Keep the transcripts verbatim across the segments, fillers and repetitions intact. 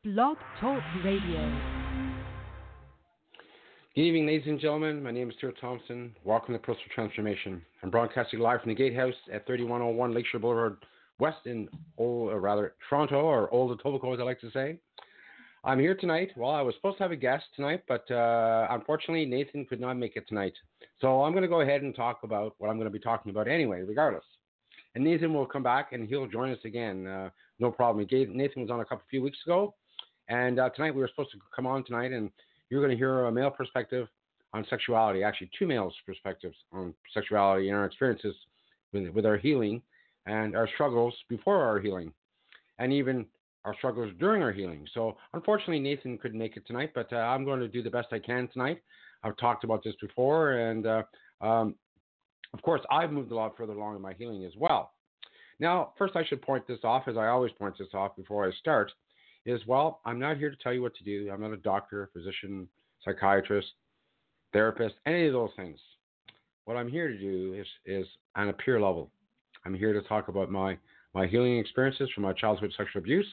Blog Talk Radio. Good evening, ladies and gentlemen. My name is Stuart Thompson. Welcome to Personal Transformation. I'm broadcasting live from the Gatehouse at thirty-one oh one Lakeshore Boulevard West in Old, or rather Toronto, or Old Etobicoke, as I like to say. I'm here tonight. Well, I was supposed to have a guest tonight, but uh, unfortunately, Nathan could not make it tonight. So I'm going to go ahead and talk about what I'm going to be talking about anyway, regardless. And Nathan will come back and he'll join us again. Uh, no problem. He gave, Nathan was on a couple few weeks ago, and uh, tonight we were supposed to come on tonight, and you're going to hear a male perspective on sexuality, actually two males' perspectives on sexuality and our experiences with, with our healing and our struggles before our healing, and even our struggles during our healing. So unfortunately, Nathan couldn't make it tonight, but uh, I'm going to do the best I can tonight. I've talked about this before, and uh, um, of course, I've moved a lot further along in my healing as well. Now, first I should point this off, as I always point this off before I start, is, well, I'm not here to tell you what to do. I'm not a doctor, physician, psychiatrist, therapist, any of those things. What I'm here to do is, is on a peer level. I'm here to talk about my, my healing experiences from my childhood sexual abuse,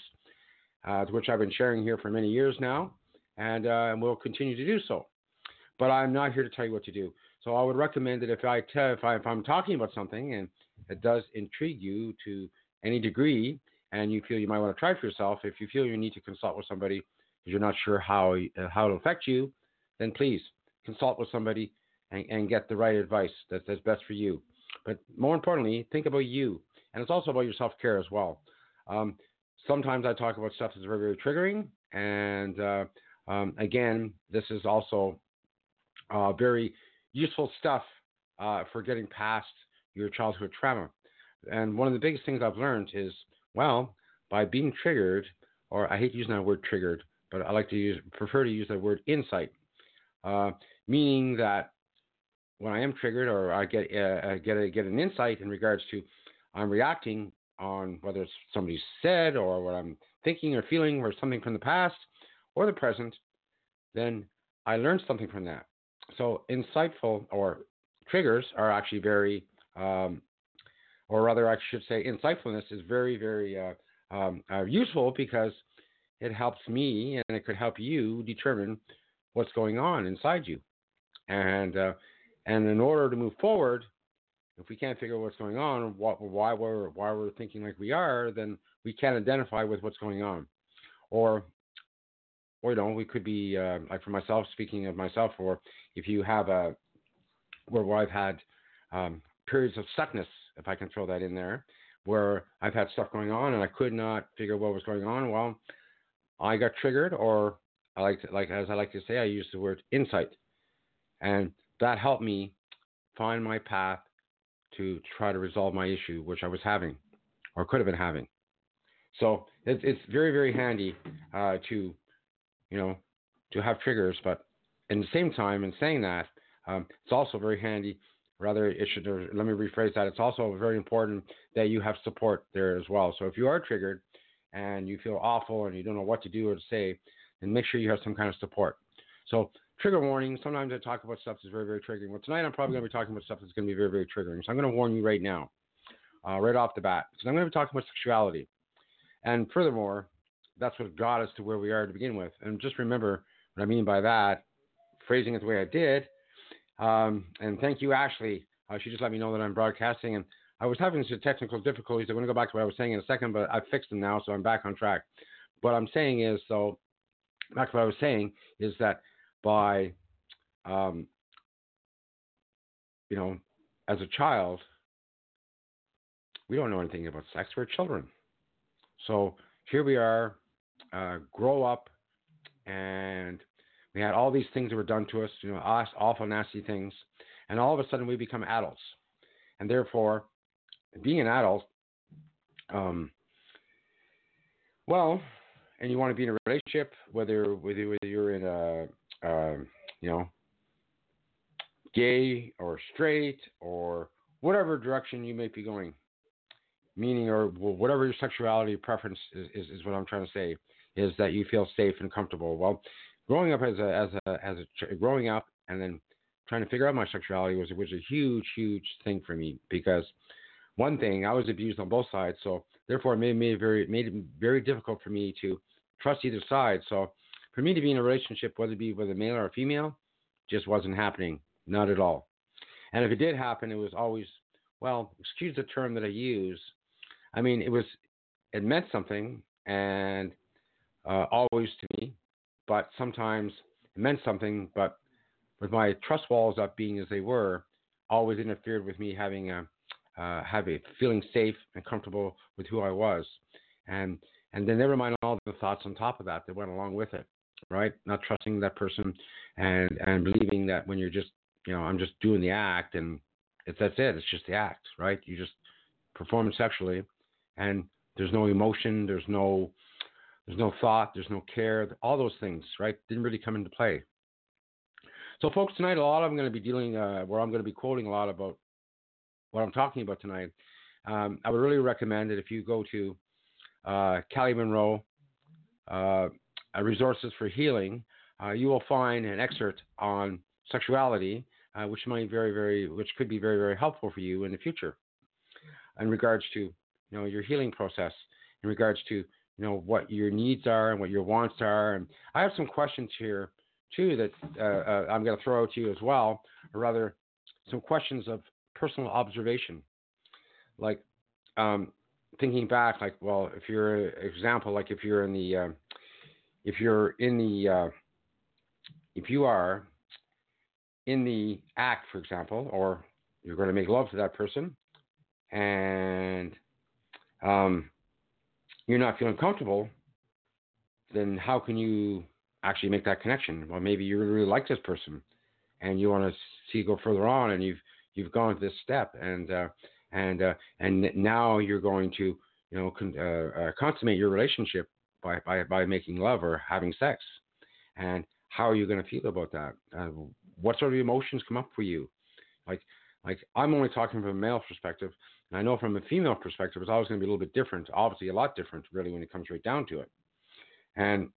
uh, which I've been sharing here for many years now, and, uh, and will continue to do so. But I'm not here to tell you what to do. So I would recommend that if, I tell, if, I, if I'm talking about something and it does intrigue you to any degree, and you feel you might want to try it for yourself, if you feel you need to consult with somebody because you're not sure how uh, how it'll affect you, then please consult with somebody and, and get the right advice that's, that's best for you. But more importantly, think about you. And it's also about your self-care as well. Um, sometimes I talk about stuff that's very, very triggering. And uh, um, again, this is also uh, very useful stuff uh, for getting past your childhood trauma. And one of the biggest things I've learned is, well, by being triggered, or I hate using that word triggered, but I like to use, prefer to use that word insight, uh, meaning that when I am triggered, or I get uh, get a, get an insight in regards to I'm reacting on whether it's somebody said or what I'm thinking or feeling or something from the past or the present, then I learned something from that. So insightful or triggers are actually very um, or rather I should say insightfulness is very, very uh, um, uh, useful because it helps me and it could help you determine what's going on inside you. And uh, and in order to move forward, if we can't figure out what's going on, what, why we're why we're thinking like we are, then we can't identify with what's going on. Or, or you know, we could be uh, like for myself, speaking of myself, or if you have a where, where I've had um, periods of stuckness, if I can throw that in there, where I've had stuff going on and I could not figure out what was going on. Well, I got triggered, or I like to, like as I like to say, I use the word insight, and that helped me find my path to try to resolve my issue, which I was having, or could have been having. So it's it's very, very handy uh, to, you know, to have triggers, but in the same time, in saying that, um, it's also very handy. Rather, it should, or let me rephrase that. It's also very important that you have support there as well. So if you are triggered and you feel awful and you don't know what to do or to say, then make sure you have some kind of support. So trigger warning, sometimes I talk about stuff that's very, very triggering. Well, tonight I'm probably going to be talking about stuff that's going to be very, very triggering. So I'm going to warn you right now, uh, right off the bat, because I'm going to be talking about sexuality. And furthermore, that's what got us to where we are to begin with. And just remember what I mean by that, phrasing it the way I did. Um, and thank you, Ashley. Uh, she just let me know that I'm broadcasting. And I was having some technical difficulties. I'm going to go back to what I was saying in a second, but I've fixed them now, so I'm back on track. What I'm saying is, so back to what I was saying, is that by, um, you know, as a child, we don't know anything about sex. We're children. So here we are, uh, grow up, and we had all these things that were done to us, you know, awful, nasty things. And all of a sudden we become adults. And therefore, being an adult, um, well, and you want to be in a relationship, whether whether, whether you're in a, uh, you know, gay or straight or whatever direction you may be going, meaning or whatever your sexuality preference is, is, is what I'm trying to say, is that you feel safe and comfortable. Well, growing up as a as a as a growing up and then trying to figure out my sexuality was was a huge huge thing for me, because one thing, I was abused on both sides, so therefore it made me very made it very difficult for me to trust either side. So for me to be in a relationship, whether it be with a male or a female, just wasn't happening. Not at all. And if it did happen, it was always, well, excuse the term that I use. I mean, it was, it meant something, and uh, always to me, but sometimes it meant something, but with my trust walls up being as they were, always interfered with me having a, uh, having feeling safe and comfortable with who I was, and and then never mind all the thoughts on top of that that went along with it, right? Not trusting that person, and and believing that when you're just, you know, I'm just doing the act, and it's that's it, it's just the act, right? You just perform sexually, and there's no emotion, there's no there's no thought, there's no care, all those things, right? Didn't really come into play. So, folks, tonight, a lot I'm going to be dealing, uh, where I'm going to be quoting a lot about what I'm talking about tonight. Um, I would really recommend that if you go to uh, Callie Monroe, uh, Resources for Healing, uh, you will find an excerpt on sexuality, uh, which might very, very, which could be very, very helpful for you in the future, in regards to, you know, your healing process, in regards to, you know, what your needs are and what your wants are. And I have some questions here too that uh, uh, I'm going to throw out to you as well, or rather, some questions of personal observation, like um, thinking back, like, well, if you're, example, like if you're in the, uh, if you're in the, uh, if you are in the act, for example, or you're going to make love to that person, and um, you're not feeling comfortable, then how can you actually make that connection? Well, maybe you really like this person, and you want to see go further on, and you've you've gone to this step, and uh, and uh, and now you're going to, you know, con- uh, uh, consummate your relationship by, by by making love or having sex. And how are you going to feel about that? Uh, what sort of emotions come up for you? Like like I'm only talking from a male perspective, and I know from a female perspective, it's always going to be a little bit different. Obviously, a lot different, really, when it comes right down to it. And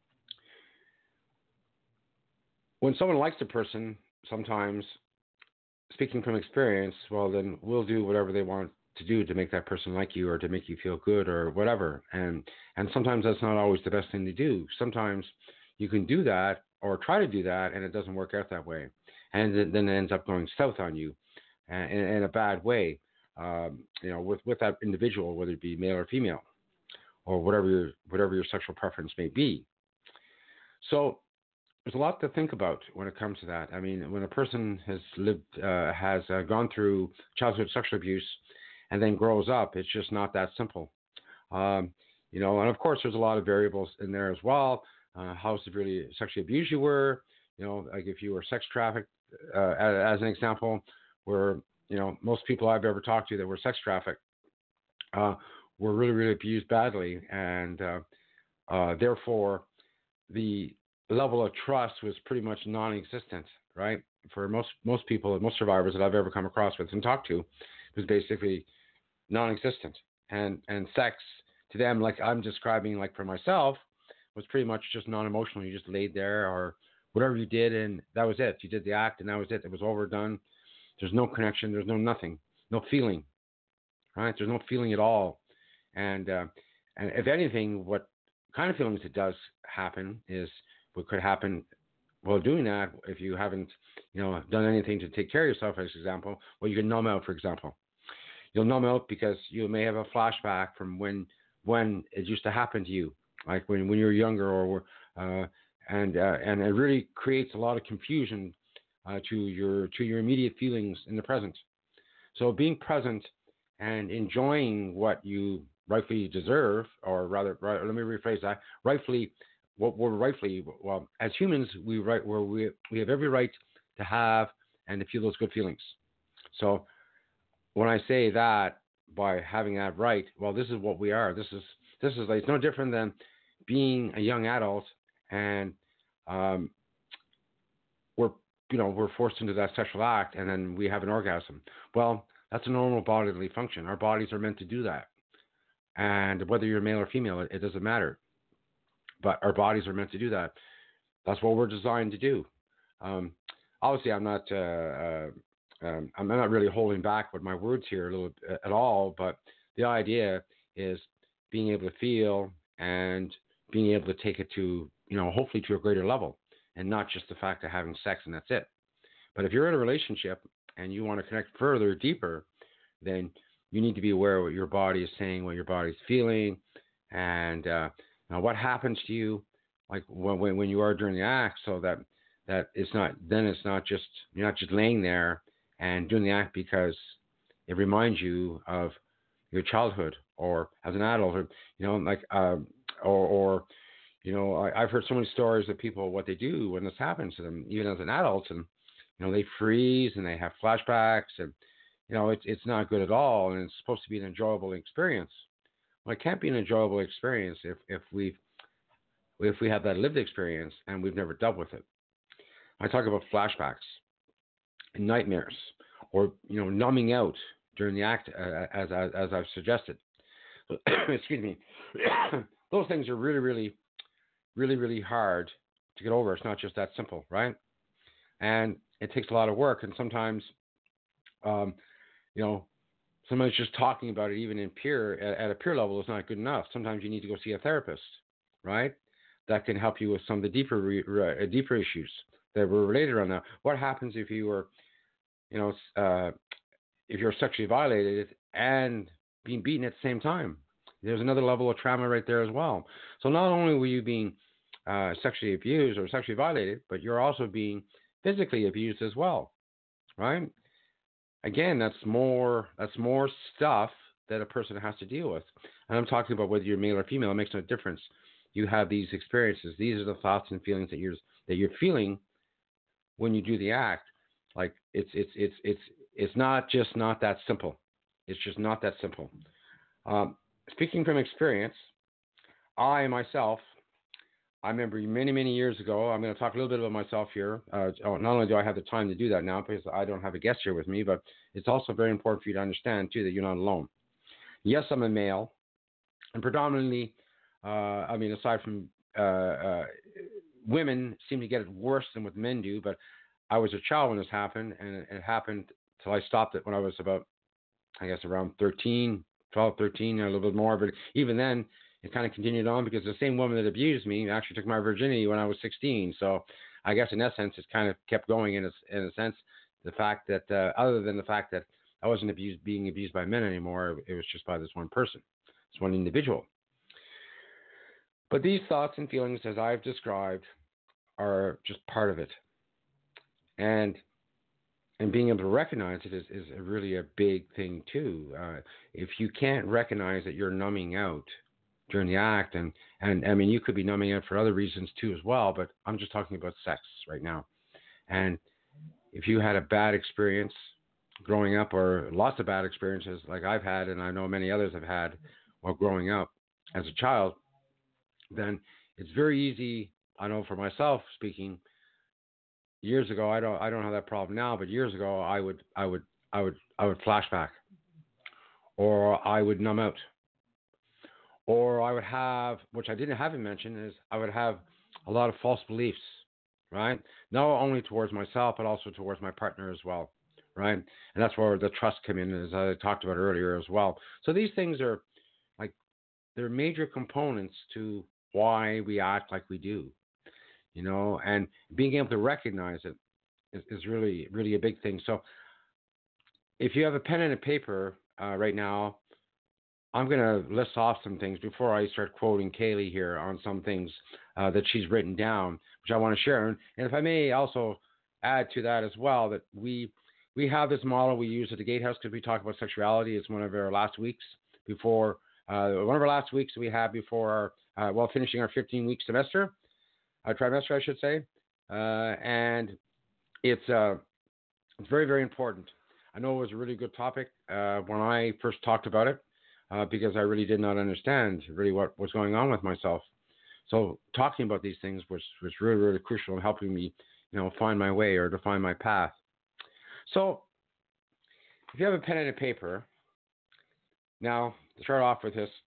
when someone likes a person, sometimes, speaking from experience, well, then we'll do whatever they want to do to make that person like you, or to make you feel good, or whatever. And and sometimes that's not always the best thing to do. Sometimes you can do that or try to do that, and it doesn't work out that way, and then it ends up going south on you, in, in a bad way. Um, you know, with with that individual, whether it be male or female, or whatever your whatever your sexual preference may be. So there's a lot to think about when it comes to that. I mean, when a person has lived, uh, has uh, gone through childhood sexual abuse, and then grows up, it's just not that simple. Um, you know, and of course, there's a lot of variables in there as well. Uh, how severely sexually abused you were. You know, like if you were sex trafficked, uh, as, as an example, where, you know, most people I've ever talked to that were sex trafficked uh, were really, really abused badly, and uh, uh, therefore the level of trust was pretty much non-existent, right? For most most people, most survivors that I've ever come across with and talked to, it was basically non-existent. And and sex to them, like I'm describing, like for myself, was pretty much just non-emotional. You just laid there, or whatever you did, and that was it. You did the act, and that was it. It was over, done. There's no connection. There's no nothing. No feeling, right? There's no feeling at all. And uh, and if anything, what kind of feelings it does happen is what could happen while doing that. If you haven't, you know, done anything to take care of yourself, as an example, well, you can numb out, for example. You'll numb out because you may have a flashback from when when it used to happen to you, like when, when you were younger, or uh, and uh, and it really creates a lot of confusion uh, to your to your immediate feelings in the present. So being present and enjoying what you rightfully deserve, or rather, right, let me rephrase that, rightfully, what we're rightfully, well, as humans, we right where we we have every right to have and to feel those good feelings. So when I say that, by having that right, well, this is what we are. This is this is like, it's no different than being a young adult, and um, we're you know we're forced into that sexual act, and then we have an orgasm. Well, that's a normal bodily function. Our bodies are meant to do that, and whether you're male or female, it, it doesn't matter. But our bodies are meant to do that. That's what we're designed to do. Um, obviously, I'm not. Uh, uh, um, I'm not really holding back with my words here a little at all. But the idea is being able to feel and being able to take it to, you know, hopefully to a greater level, and not just the fact of having sex and that's it. But if you're in a relationship and you want to connect further, deeper, then you need to be aware of what your body is saying, what your body's feeling, and uh, now what happens to you, like when when you are during the act, so that that it's not then it's not just you're not just laying there and doing the act because it reminds you of your childhood or as an adult, or you know, like uh, or or you know, I, I've heard so many stories of people what they do when this happens to them, even as an adult, and you know, they freeze and they have flashbacks, and you know, it's it's not good at all, and it's supposed to be an enjoyable experience. Well, it can't be an enjoyable experience if if we if we have that lived experience and we've never dealt with it. I talk about flashbacks and nightmares, or you know, numbing out during the act, uh, as, as as I've suggested. Excuse me. Those things are really, really, really, really hard to get over. It's not just that simple, right? And it takes a lot of work, and sometimes, um, you know, sometimes just talking about it, even in peer at, at a peer level, is not good enough. Sometimes you need to go see a therapist, right? That can help you with some of the deeper, re, uh, deeper issues that were related around that. What happens if you were, you know, uh, if you're sexually violated and being beaten at the same time? There's another level of trauma right there as well. So not only were you being uh, sexually abused or sexually violated, but you're also being physically abused as well, right? Again, that's more that's more stuff that a person has to deal with. And I'm talking about whether you're male or female. It makes no difference. You have these experiences. These are the thoughts and feelings that you're that you're feeling when you do the act. Like it's it's it's it's it's not just not that simple. It's just not that simple. Um, speaking from experience, I myself, I remember many many years ago. I'm going to talk a little bit about myself here. Uh, not only do I have the time to do that now because I don't have a guest here with me, but it's also very important for you to understand too that you're not alone. Yes, I'm a male, and predominantly, uh, I mean, aside from uh, uh, women seem to get it worse than what men do, but I was a child when this happened, and it, it happened till I stopped it when I was about, I guess, around thirteen, twelve, thirteen, a little bit more. But even then, it kind of continued on because the same woman that abused me actually took my virginity when I was sixteen. So I guess in essence, it kind of kept going in a, in a sense. The fact that, uh, other than the fact that I wasn't abused, being abused by men anymore, it was just by this one person, this one individual. But these thoughts and feelings, as I've described, are just part of it. And and being able to recognize it is, is a really a big thing too. Uh, if you can't recognize that you're numbing out during the act, and, and I mean, you could be numbing out for other reasons too as well, but I'm just talking about sex right now. And if you had a bad experience growing up, or lots of bad experiences like I've had, and I know many others have had while growing up as a child, then it's very easy. I know for myself speaking, years ago, I don't I don't have that problem now, but years ago I would I would I would I would flashback, or I would numb out, or I would have, which I didn't have to mention, is I would have a lot of false beliefs, right? Not only towards myself, but also towards my partner as well, right? And that's where the trust come in, as I talked about earlier as well. So these things are like, they're major components to why we act like we do, you know, and being able to recognize it is, is really, really a big thing. So if you have a pen and a paper uh, right now, I'm going to list off some things before I start quoting Kaylee here on some things uh, that she's written down, which I want to share. And if I may also add to that as well, that we we have this model we use at the Gatehouse because we talk about sexuality. It's one of our last weeks before, uh, one of our last weeks we have before our, uh, well, finishing our fifteen-week semester, our trimester, I should say. Uh, and it's uh, it's very, very important. I know it was a really good topic uh, when I first talked about it. Uh, because I really did not understand really what was going on with myself. So talking about these things was, was really, really crucial in helping me, you know, find my way or to find my path. So if you have a pen and a paper, now to start off with this,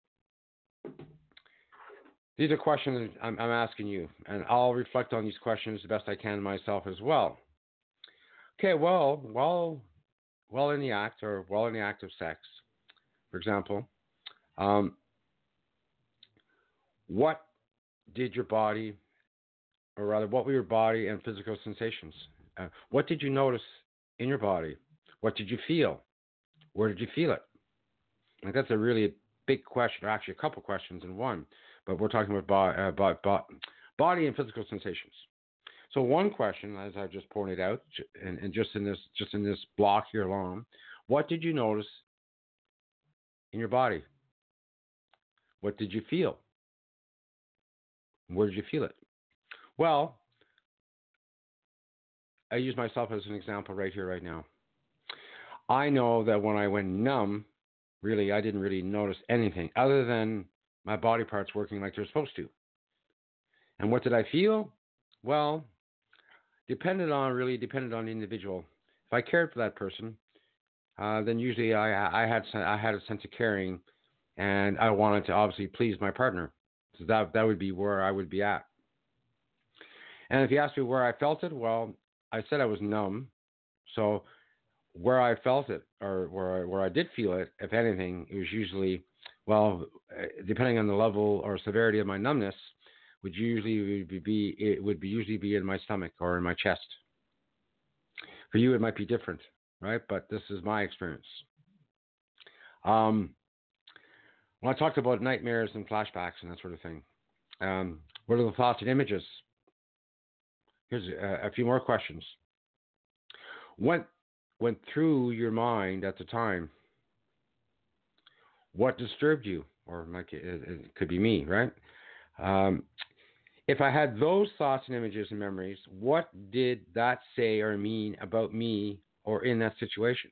these are questions I'm, I'm asking you, and I'll reflect on these questions the best I can myself as well. Okay, well, while, while in the act or while in the act of sex, for example, um, what did your body, or rather, what were your body and physical sensations? Uh, what did you notice in your body? What did you feel? Where did you feel it? Like that's a really big question, or actually a couple questions in one. But we're talking about, bo- uh, bo- bo- body and physical sensations. So one question, as I just pointed out, and, and just in this just in this block here alone, what did you notice in your body? What did you feel? Where did you feel it? Well, I use myself as an example right here, right now. I know that when I went numb, really, I didn't really notice anything other than my body parts working like they're supposed to. And what did I feel? Well, depended on really depended on the individual. If I cared for that person, uh, then usually I I had I had a sense of caring, and I wanted to obviously please my partner. So that that would be where I would be at. And if you ask me where I felt it, well, I said I was numb. So where I felt it, or where I, where I did feel it, if anything, it was usually, well, uh, depending on the level or severity of my numbness, would usually be it would be usually be in my stomach or in my chest. For you, it might be different, right? But this is my experience. Um, when I talked about nightmares and flashbacks and that sort of thing, um, what are the thoughts and images? Here's a, a few more questions. What went through your mind at the time? What disturbed you? Or like it, it could be me, right? Um, if I had those thoughts and images and memories, what did that say or mean about me or in that situation?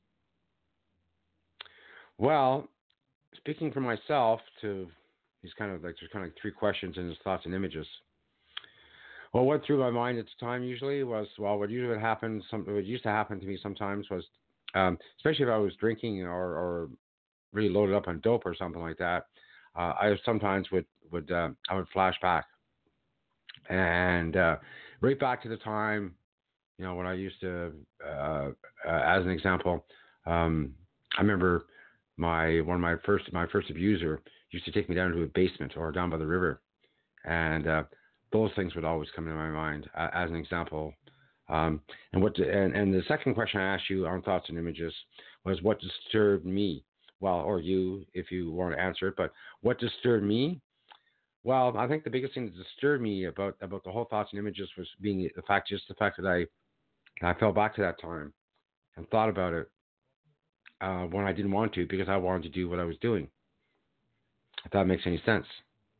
Well, speaking for myself, to these kind of like there's kind of like three questions in his thoughts and images. Well, what went through my mind at the time usually was, well, what usually would happen, some, what used to happen to me sometimes was, um, especially if I was drinking or, or really loaded up on dope or something like that, uh, I sometimes would would uh, I would flash back, and uh, right back to the time, you know, when I used to, uh, uh, as an example, um, I remember my one of my first my first abuser used to take me down to a basement or down by the river, and uh, those things would always come into my mind uh, as an example. Um, and what and, and the second question I asked you on thoughts and images was what disturbed me. Well, or you, if you want to answer it, but what disturbed me? Well, I think the biggest thing that disturbed me about about the whole thoughts and images was being the fact, just the fact that I I fell back to that time and thought about it uh, when I didn't want to because I wanted to do what I was doing. If that makes any sense.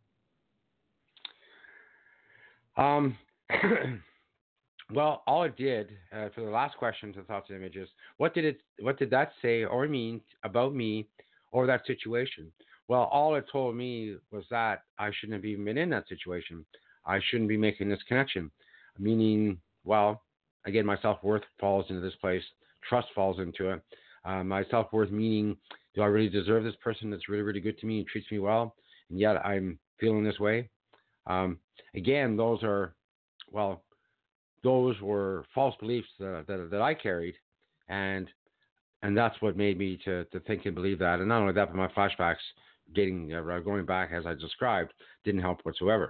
Um, well, all it did uh, for the last question to thoughts and images, what did it, what did that say or mean about me or that situation? Well, all it told me was that I shouldn't have even been in that situation. I shouldn't be making this connection. Meaning, well, again, my self worth falls into this place. Trust falls into it. Uh, my self worth meaning, do I really deserve this person that's really, really good to me and treats me well? And yet I'm feeling this way. Um, again, those are, well, those were false beliefs that, that, that I carried, and and that's what made me to, to think and believe that. And not only that, but my flashbacks, getting uh, going back as I described, didn't help whatsoever.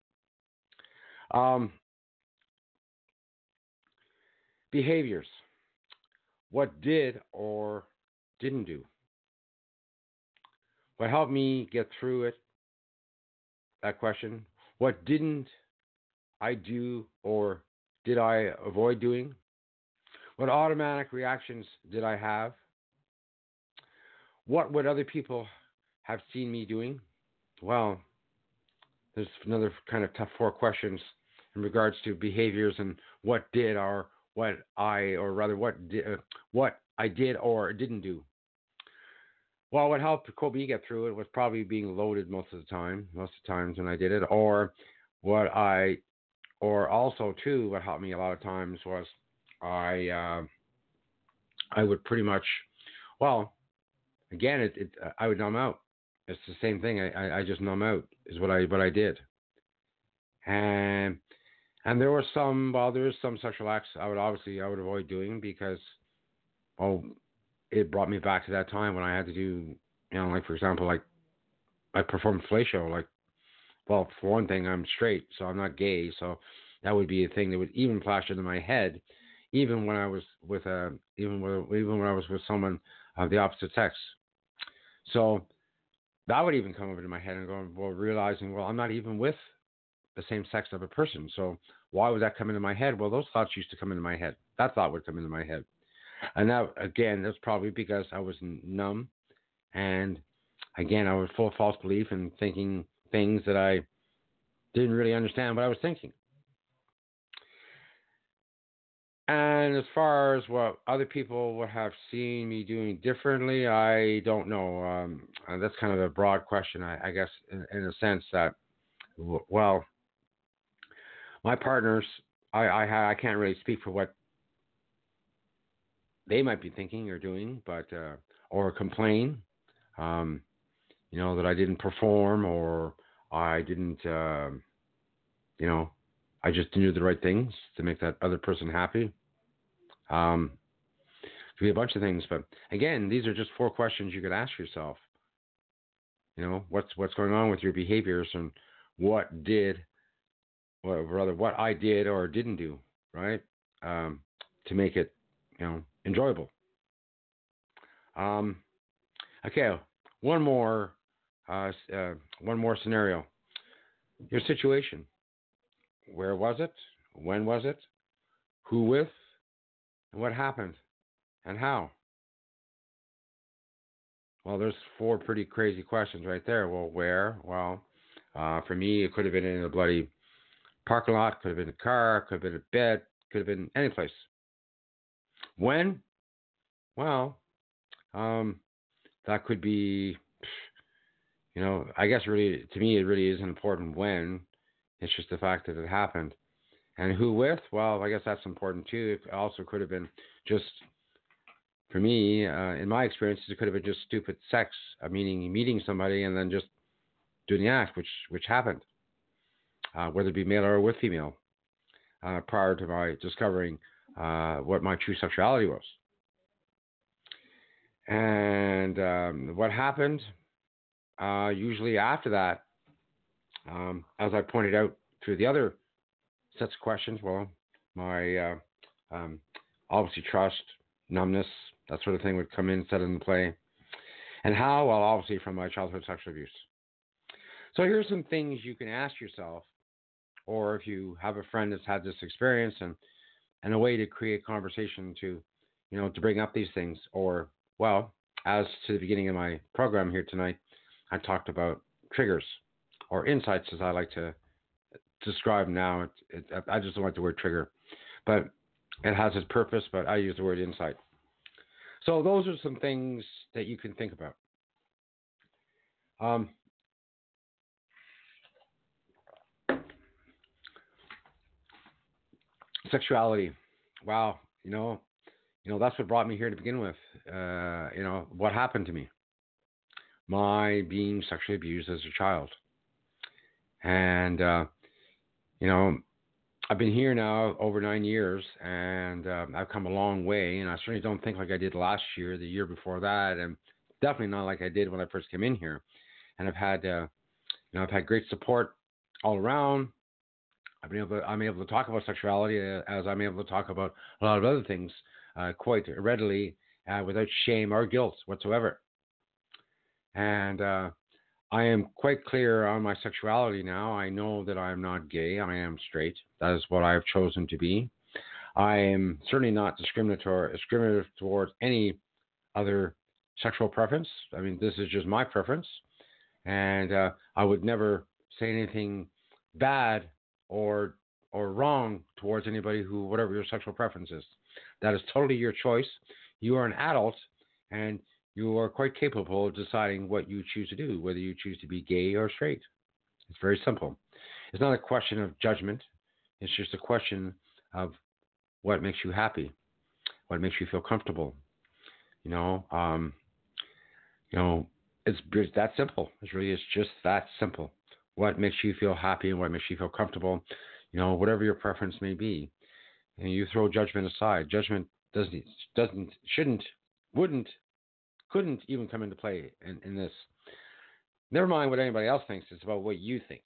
Um, behaviors. What did or didn't do? What helped me get through it? That question. What didn't I do or did I avoid doing? What automatic reactions did I have? What would other people have seen me doing? Well, there's another kind of tough four questions in regards to behaviors and what did or what I, or rather what did, uh, what I did or didn't do. Well, what helped Kobe get through it was probably being loaded most of the time, most of the times when I did it, or what I, or also too, what helped me a lot of times was I, uh, I would pretty much, well, again, it, it I would numb out. It's the same thing. I, I, I just numb out is what I what I did. And and there were some well there was some sexual acts I would obviously I would avoid doing because well it brought me back to that time when I had to do you know like for example like I performed fellatio like well, for one thing, I'm straight, so I'm not gay. So that would be a thing that would even flash into my head, even when I was with a, even when, even when I was with someone of the opposite sex. So that would even come over to my head and going, well, realizing, well, I'm not even with the same sex of a person. So why would that come into my head? Well, those thoughts used to come into my head. That thought would come into my head. And that, again, that's probably because I was numb. And again, I was full of false belief and thinking things that I didn't really understand what I was thinking. And as far as what other people would have seen me doing differently, I don't know. Um, that's kind of a broad question, I, I guess, in, in a sense that, well, my partners, I, I I can't really speak for what they might be thinking or doing, but uh, or complain, um, you know, that I didn't perform or I didn't, uh, you know, I just didn't do the right things to make that other person happy. Um, could be a bunch of things, but again, these are just four questions you could ask yourself. You know, what's what's going on with your behaviors and what did, or rather, what I did or didn't do, right, um, to make it, you know, enjoyable. Um, okay, one more, uh, uh, one more scenario. Your situation. Where was it? When was it? Who with? And what happened? And how? Well, there's four pretty crazy questions right there. Well, where? Well, uh, for me, it could have been in a bloody parking lot, could have been a car, could have been a bed, could have been any place. When? Well, um, that could be, you know, I guess really, to me, it really isn't important when. It's just the fact that it happened. And who with? Well, I guess that's important too. It also could have been just, for me, uh, in my experience, it could have been just stupid sex, uh, meaning meeting somebody and then just doing the act, which which happened, uh, whether it be male or with female, uh, prior to my discovering uh, what my true sexuality was. And um, what happened, uh, usually after that, um, as I pointed out through the other sets of questions, well, my uh, um, obviously trust, numbness, that sort of thing would come in, set into play. And how? Well, obviously from my childhood sexual abuse. So here's some things you can ask yourself, or if you have a friend that's had this experience, and, and a way to create conversation to, you know, to bring up these things. Or, well, as to the beginning of my program here tonight, I talked about triggers or insights, as I like to describe now. It, it, I just don't like the word trigger, but it has its purpose, but I use the word insight. So those are some things that you can think about. Um, sexuality. Wow. You know, you know, that's what brought me here to begin with. Uh, you know, what happened to me? My being sexually abused as a child. And, uh, you know, I've been here now over nine years, and um, I've come a long way. And I certainly don't think like I did last year, the year before that, and definitely not like I did when I first came in here. And I've had, uh, you know, I've had great support all around. I've been able to, I'm able to talk about sexuality uh, as I'm able to talk about a lot of other things uh, quite readily uh, without shame or guilt whatsoever. And uh, I am quite clear on my sexuality now. I know that I am not gay. I am straight. That is what I have chosen to be. I am certainly not discriminatory, discriminative towards any other sexual preference. I mean, this is just my preference. And uh, I would never say anything bad or or wrong towards anybody who, whatever your sexual preference is. That is totally your choice. You are an adult, and you are quite capable of deciding what you choose to do, whether you choose to be gay or straight. It's very simple. It's not a question of judgment. It's just a question of what makes you happy, what makes you feel comfortable. You know, um, you know, it's, it's that simple. It's really, it's just that simple. What makes you feel happy and what makes you feel comfortable, you know, whatever your preference may be. And you throw judgment aside. Judgment doesn't, doesn't, shouldn't, wouldn't, couldn't even come into play in, in this. Never mind what anybody else thinks. It's about what you think.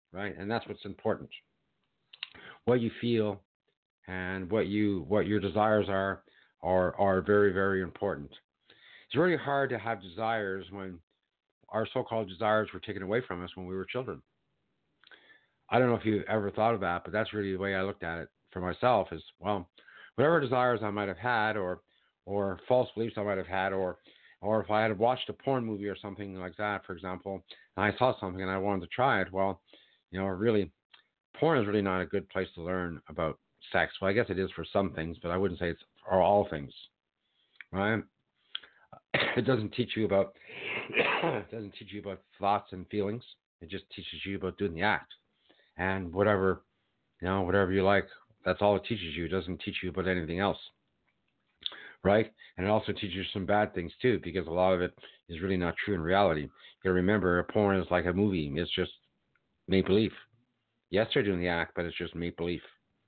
right? And that's what's important. What you feel and what you what your desires are are are very, very important. It's really hard to have desires when our so-called desires were taken away from us when we were children. I don't know if you ever thought of that, but that's really the way I looked at it for myself. Is well, whatever desires I might have had, or or false beliefs I might have had, or or if I had watched a porn movie or something like that, for example, and I saw something and I wanted to try it, well, you know, really, porn is really not a good place to learn about sex. Well, I guess it is for some things, but I wouldn't say it's for all things, right? It doesn't teach you about it doesn't teach you about thoughts and feelings. It just teaches you about doing the act and whatever you know, whatever you like. That's all it teaches you. It doesn't teach you about anything else, right? And it also teaches you some bad things too, because a lot of it is really not true in reality. You got to remember, a porn is like a movie. It's just make believe. Yes, they're doing the act, but it's just make believe.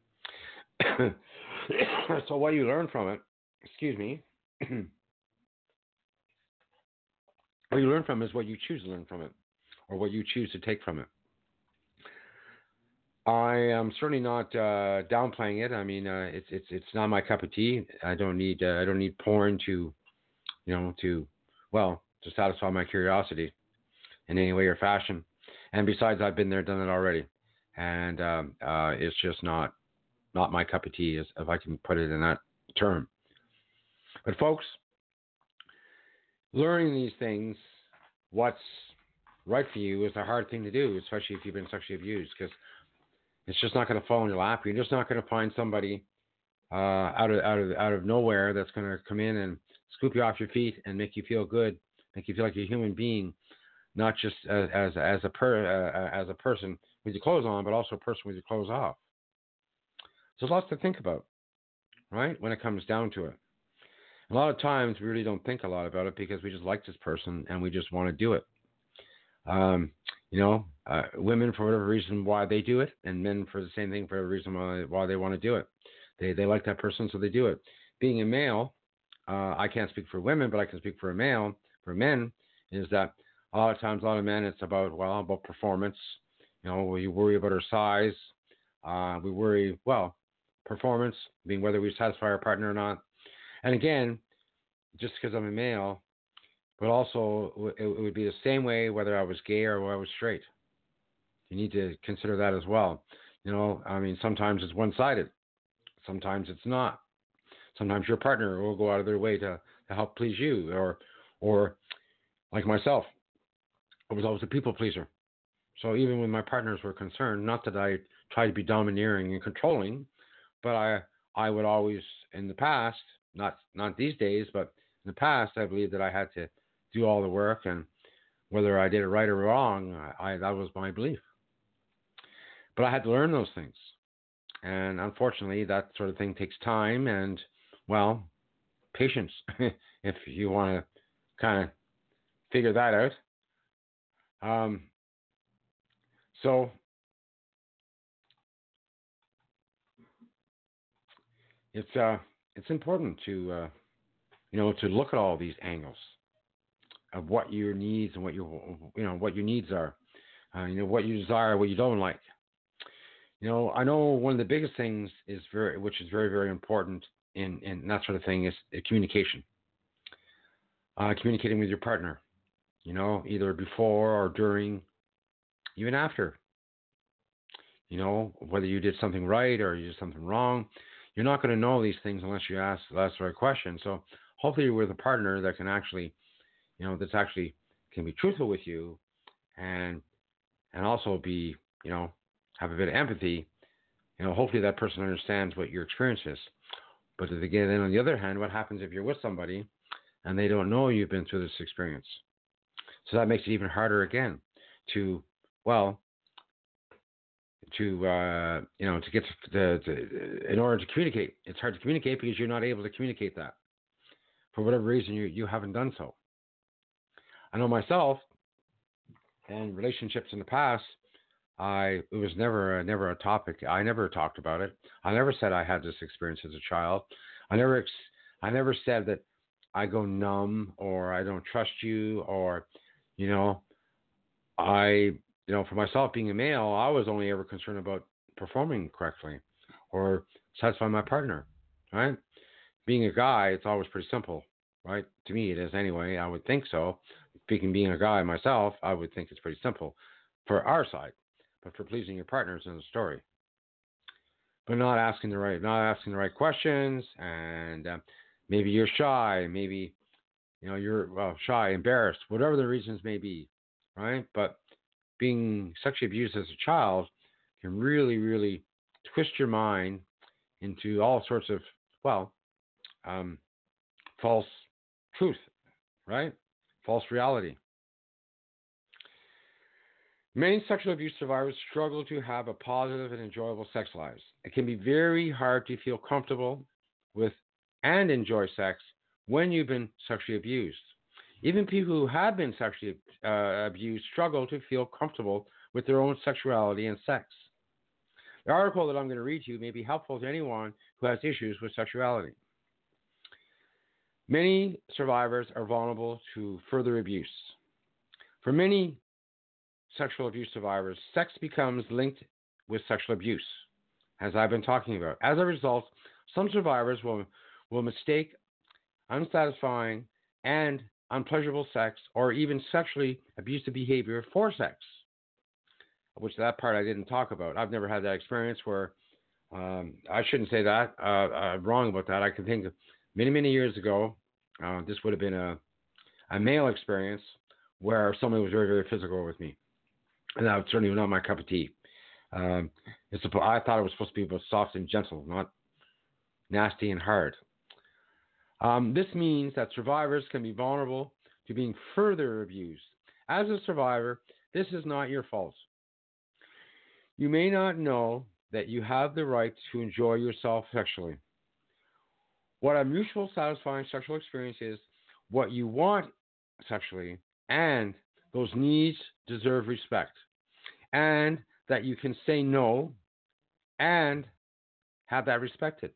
So what you learn from it, excuse me, what you learn from it is what you choose to learn from it, or what you choose to take from it. I am certainly not uh, downplaying it. I mean, uh, it's it's it's not my cup of tea. I don't need uh, I don't need porn to, you know, to well to satisfy my curiosity in any way or fashion. And besides, I've been there, done it already, and um, uh, it's just not not my cup of tea, if I can put it in that term. But folks, learning these things, what's right for you, is a hard thing to do, especially if you've been sexually abused, because it's just not going to fall in your lap. You're just not going to find somebody uh, out of out of out of nowhere that's going to come in and scoop you off your feet and make you feel good, make you feel like you're a human being, not just as as, as a per uh, as a person with your clothes on, but also a person with your clothes off. So there's lots to think about, right? When it comes down to it, a lot of times we really don't think a lot about it because we just like this person and we just want to do it. Um, you know, uh, women for whatever reason why they do it, and men for the same thing for whatever reason why, why they want to do it. They they like that person, so they do it. Being a male, uh, I can't speak for women, but I can speak for a male. For men, is that a lot of times, a lot of men, it's about well about performance. You know, we worry about our size. Uh, we worry well performance, being whether we satisfy our partner or not. And again, just because I'm a male. But also, it would be the same way whether I was gay or whether I was straight. You need to consider that as well. You know, I mean, sometimes it's one-sided. Sometimes it's not. Sometimes your partner will go out of their way to, to help please you. Or, or like myself, I was always a people pleaser. So even when my partners were concerned, not that I tried to be domineering and controlling, but I I would always, in the past, not not these days, but in the past, I believed that I had to do all the work, and whether I did it right or wrong, I, I that was my belief. But I had to learn those things, and unfortunately, that sort of thing takes time and, well, patience if you want to kind of figure that out. Um, so it's uh, it's important to uh, you know to look at all these angles of what your needs and what your you know what your needs are, uh, you know what you desire, what you don't like. You know, I know one of the biggest things is very, which is very very important in in that sort of thing is uh, communication. Uh, communicating with your partner. You know, either before or during, even after. You know, whether you did something right or you did something wrong. You're not going to know these things unless you ask that's the right question. So hopefully you're with a partner that can actually, you know, that's actually can be truthful with you, and and also be, you know, have a bit of empathy. You know, hopefully that person understands what your experience is. But again, then on the other hand, what happens if you're with somebody and they don't know you've been through this experience? So that makes it even harder again to, well, to uh, you know, to get to, to, in order to communicate. It's hard to communicate because you're not able to communicate that for whatever reason you you haven't done so. I know myself and relationships in the past. I it was never never a topic. I never talked about it. I never said I had this experience as a child. I never I never said that I go numb or I don't trust you or, you know, I you know, for myself being a male, I was only ever concerned about performing correctly or satisfying my partner, right? Being a guy, it's always pretty simple, right? To me, it is anyway. I would think so. Speaking being a guy myself, I would think it's pretty simple for our side, but for pleasing your partner is another story. But not asking the right, not asking the right questions, and uh, maybe you're shy, maybe you know you're well shy, embarrassed, whatever the reasons may be, right? But being sexually abused as a child can really, really twist your mind into all sorts of well, um, false truth, right? False reality. Many sexual abuse survivors struggle to have a positive and enjoyable sex lives. It can be very hard to feel comfortable with and enjoy sex when you've been sexually abused. Even people who have been sexually uh, abused struggle to feel comfortable with their own sexuality and sex. The article that I'm going to read to you may be helpful to anyone who has issues with sexuality. Many survivors are vulnerable to further abuse. For many sexual abuse survivors, sex becomes linked with sexual abuse, as I've been talking about. As a result, some survivors will, will mistake unsatisfying and unpleasurable sex or even sexually abusive behavior for sex, which that part I didn't talk about. I've never had that experience where, um, I shouldn't say that, uh, I'm wrong about that. I can think of many, many years ago, uh, this would have been a, a male experience where somebody was very, very physical with me. And that was certainly not my cup of tea. Um, it's a, I thought it was supposed to be both soft and gentle, not nasty and hard. Um, this means that survivors can be vulnerable to being further abused. As a survivor, this is not your fault. You may not know that you have the right to enjoy yourself sexually. What a mutual satisfying sexual experience is, what you want sexually, and those needs deserve respect, and that you can say no and have that respected.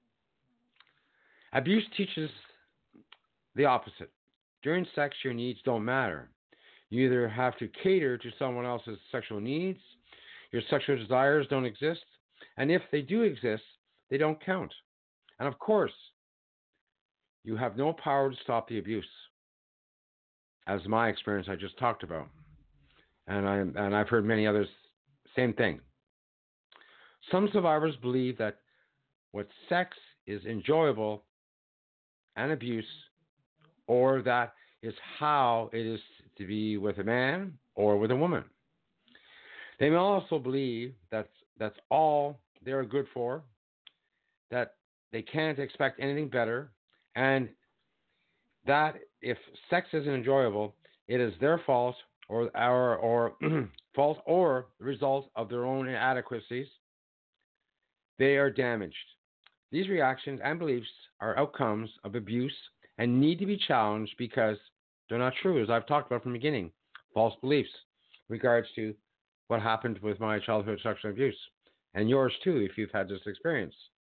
Abuse teaches the opposite. During sex, your needs don't matter. You either have to cater to someone else's sexual needs, your sexual desires don't exist, and if they do exist, they don't count. And of course, you have no power to stop the abuse, as my experience I just talked about. And, I, and I've heard many others, same thing. Some survivors believe that what sex is enjoyable and abuse, or that is how it is to be with a man or with a woman. They may also believe that that's all they're good for, that they can't expect anything better, and that if sex isn't enjoyable, it is their fault or our or fault or the result of their own inadequacies. They are damaged. These reactions and beliefs are outcomes of abuse and need to be challenged because they're not true, as I've talked about from the beginning. False beliefs in regards to what happened with my childhood sexual abuse, and yours too if you've had this experience.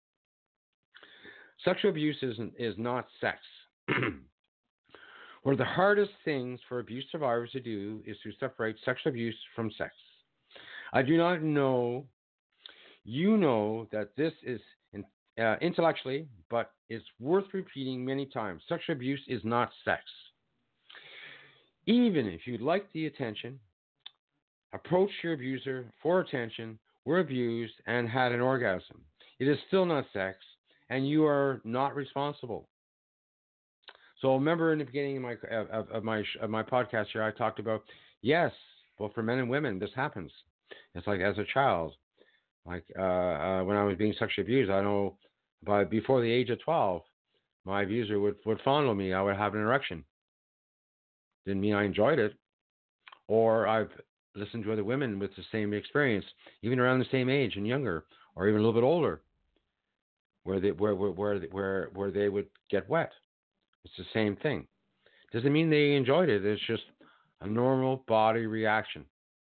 Sexual abuse is, is not sex. One of the hardest things for abuse survivors to do is to separate sexual abuse from sex. I do not know, you know that this is in, uh, intellectually, but it's worth repeating many times. Sexual abuse is not sex. Even if you'd like the attention, approach your abuser for attention, were abused, and had an orgasm, it is still not sex, and you are not responsible. So remember in the beginning of my of, of my of my podcast here, I talked about, yes, well, for men and women, this happens. It's like as a child, like uh, uh, when I was being sexually abused, I know by before the age of twelve, my abuser would, would fondle me. I would have an erection. Didn't mean I enjoyed it. Or I've listened to other women with the same experience, even around the same age and younger, or even a little bit older, where they where where where where, where they would get wet. It's the same thing. Doesn't mean they enjoyed it. It's just a normal body reaction.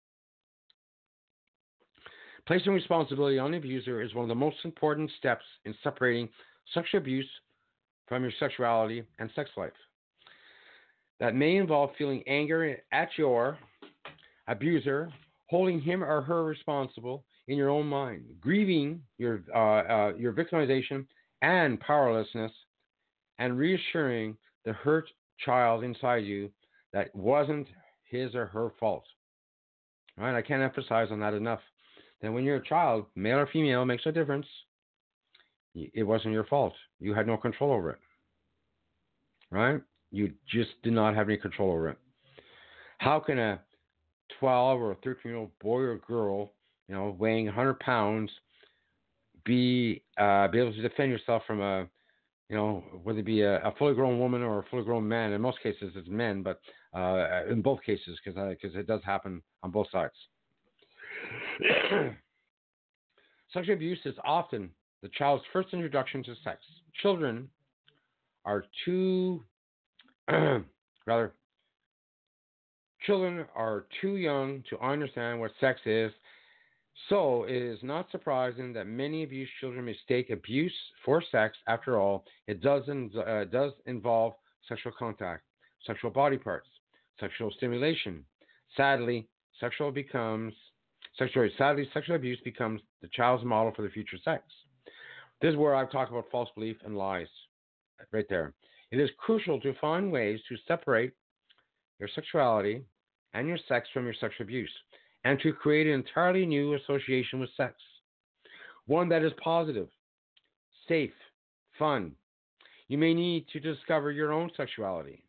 Placing responsibility on the abuser is one of the most important steps in separating sexual abuse from your sexuality and sex life. That may involve feeling anger at your abuser holding him or her responsible in your own mind, grieving your uh, uh, your victimization and powerlessness, and reassuring the hurt child inside you that wasn't his or her fault. All right, I can't emphasize on that enough. That when you're a child, male or female, makes no difference. It wasn't your fault. You had no control over it. Right? You just did not have any control over it. How can a twelve or thirteen year old boy or girl, you know, weighing one hundred pounds, be uh, be able to defend yourself from a, you know, whether it be a, a fully grown woman or a fully grown man? In most cases, it's men, but uh, in both cases, because because it does happen on both sides. Sexual abuse is often the child's first introduction to sex. Children are too, rather, children are too young to understand what sex is, so it is not surprising that many abused children mistake abuse for sex. After all, it doesn't uh, does involve sexual contact, sexual body parts, sexual stimulation. Sadly, sexual becomes sexual. Sadly, sexual abuse becomes the child's model for the future sex. This is where I've talked about false belief and lies. Right there. It is crucial to find ways to separate your sexuality and your sex from your sexual abuse, and to create an entirely new association with sex. One that is positive, safe, fun. You may need to discover your own sexuality,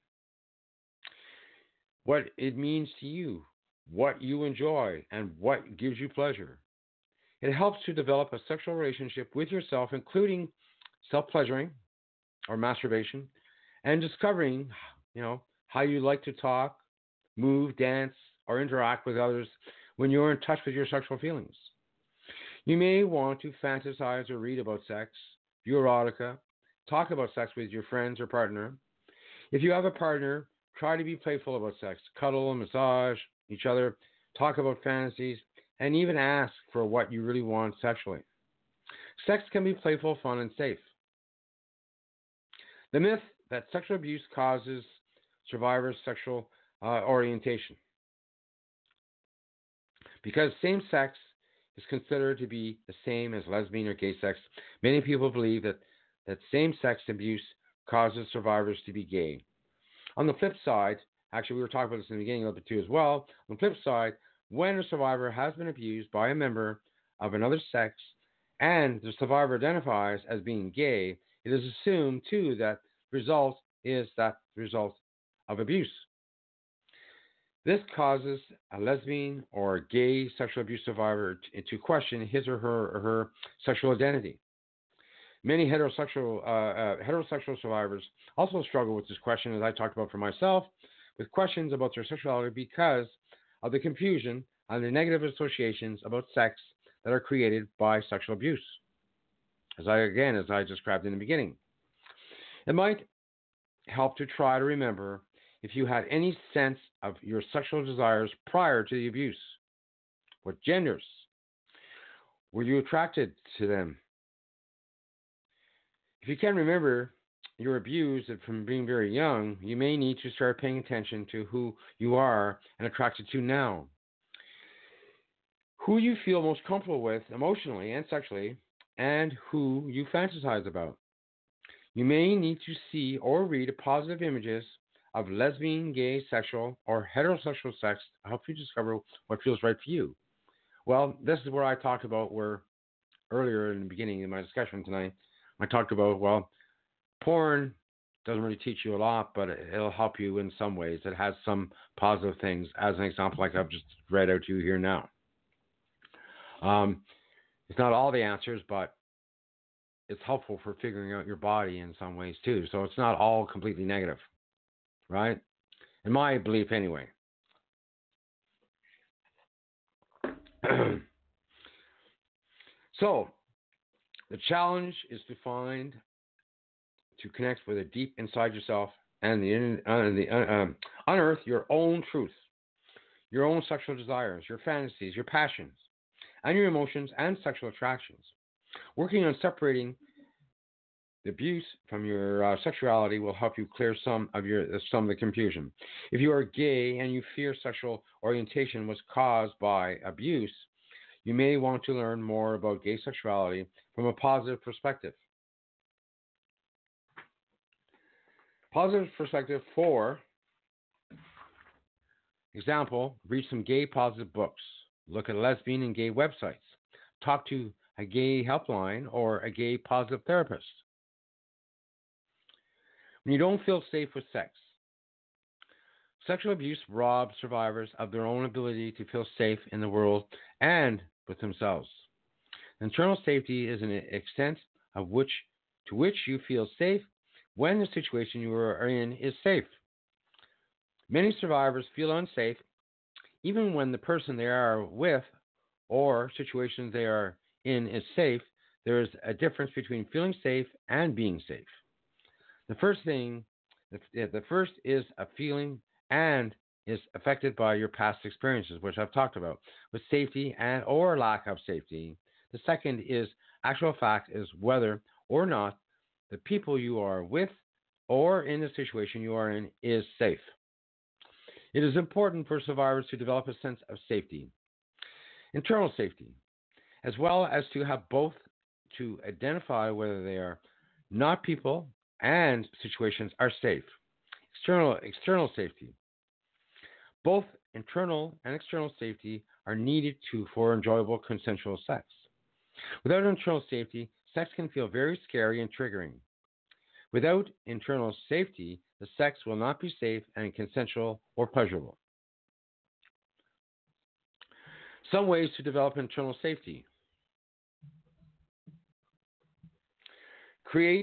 what it means to you, what you enjoy, and what gives you pleasure. It helps to develop a sexual relationship with yourself, including self-pleasuring or masturbation, and discovering, you know, how you like to talk, move, dance, or interact with others when you're in touch with your sexual feelings. You may want to fantasize or read about sex, view erotica, talk about sex with your friends or partner. If you have a partner, try to be playful about sex, cuddle and massage each other, talk about fantasies, and even ask for what you really want sexually. Sex can be playful, fun, and safe. The myth that sexual abuse causes survivors' sexual uh, orientation. Because same sex is considered to be the same as lesbian or gay sex, many people believe that, that same sex abuse causes survivors to be gay. On the flip side, actually, we were talking about this in the beginning a little bit too as well. On the flip side, when a survivor has been abused by a member of another sex and the survivor identifies as being gay, it is assumed too that the result is that the result of abuse. This causes a lesbian or gay sexual abuse survivor to question his or her or her sexual identity. Many heterosexual uh, uh, heterosexual survivors also struggle with this question, as I talked about for myself, with questions about their sexuality because of the confusion and the negative associations about sex that are created by sexual abuse. As I again, as I described in the beginning, it might help to try to remember if you had any sense of your sexual desires prior to the abuse. What genders were you attracted to them? If you can remember your abuse from being very young, you may need to start paying attention to who you are and attracted to now. Who you feel most comfortable with emotionally and sexually, and who you fantasize about. You may need to see or read positive images of lesbian, gay, sexual, or heterosexual sex to help you discover what feels right for you. Well, this is where I talked about where earlier in the beginning of my discussion tonight, I talked about, well, porn doesn't really teach you a lot, but it'll help you in some ways. It has some positive things, as an example, like I've just read out to you here now. Um, it's not all the answers, but it's helpful for figuring out your body in some ways too. So it's not all completely negative, right? In my belief, anyway. So the challenge is to find, to connect with it deep inside yourself and the, uh, the uh, um, unearth your own truth, your own sexual desires, your fantasies, your passions, and your emotions and sexual attractions. Working on separating The abuse from your uh, sexuality will help you clear some of your uh, some of the confusion. If you are gay and you fear sexual orientation was caused by abuse, you may want to learn more about gay sexuality from a positive perspective. Positive perspective for example, read some gay positive books, look at lesbian and gay websites, talk to a gay helpline or a gay positive therapist. When you don't feel safe with sex, sexual abuse robs survivors of their own ability to feel safe in the world and with themselves. Internal safety is an extent of which to which you feel safe when the situation you are in is safe. Many survivors feel unsafe even when the person they are with or situation they are in is safe. There is a difference between feeling safe and being safe. The first thing, the first is a feeling and is affected by your past experiences, which I've talked about, with safety and or lack of safety. The second is actual fact is whether or not the people you are with or in the situation you are in is safe. It is important for survivors to develop a sense of safety, internal safety, as well as to have both to identify whether they are not people and situations are safe. External external safety. Both internal and external safety are needed to for enjoyable consensual sex. Without internal safety, sex can feel very scary and triggering. Without internal safety, the sex will not be safe and consensual or pleasurable. Some ways to develop internal safety. Create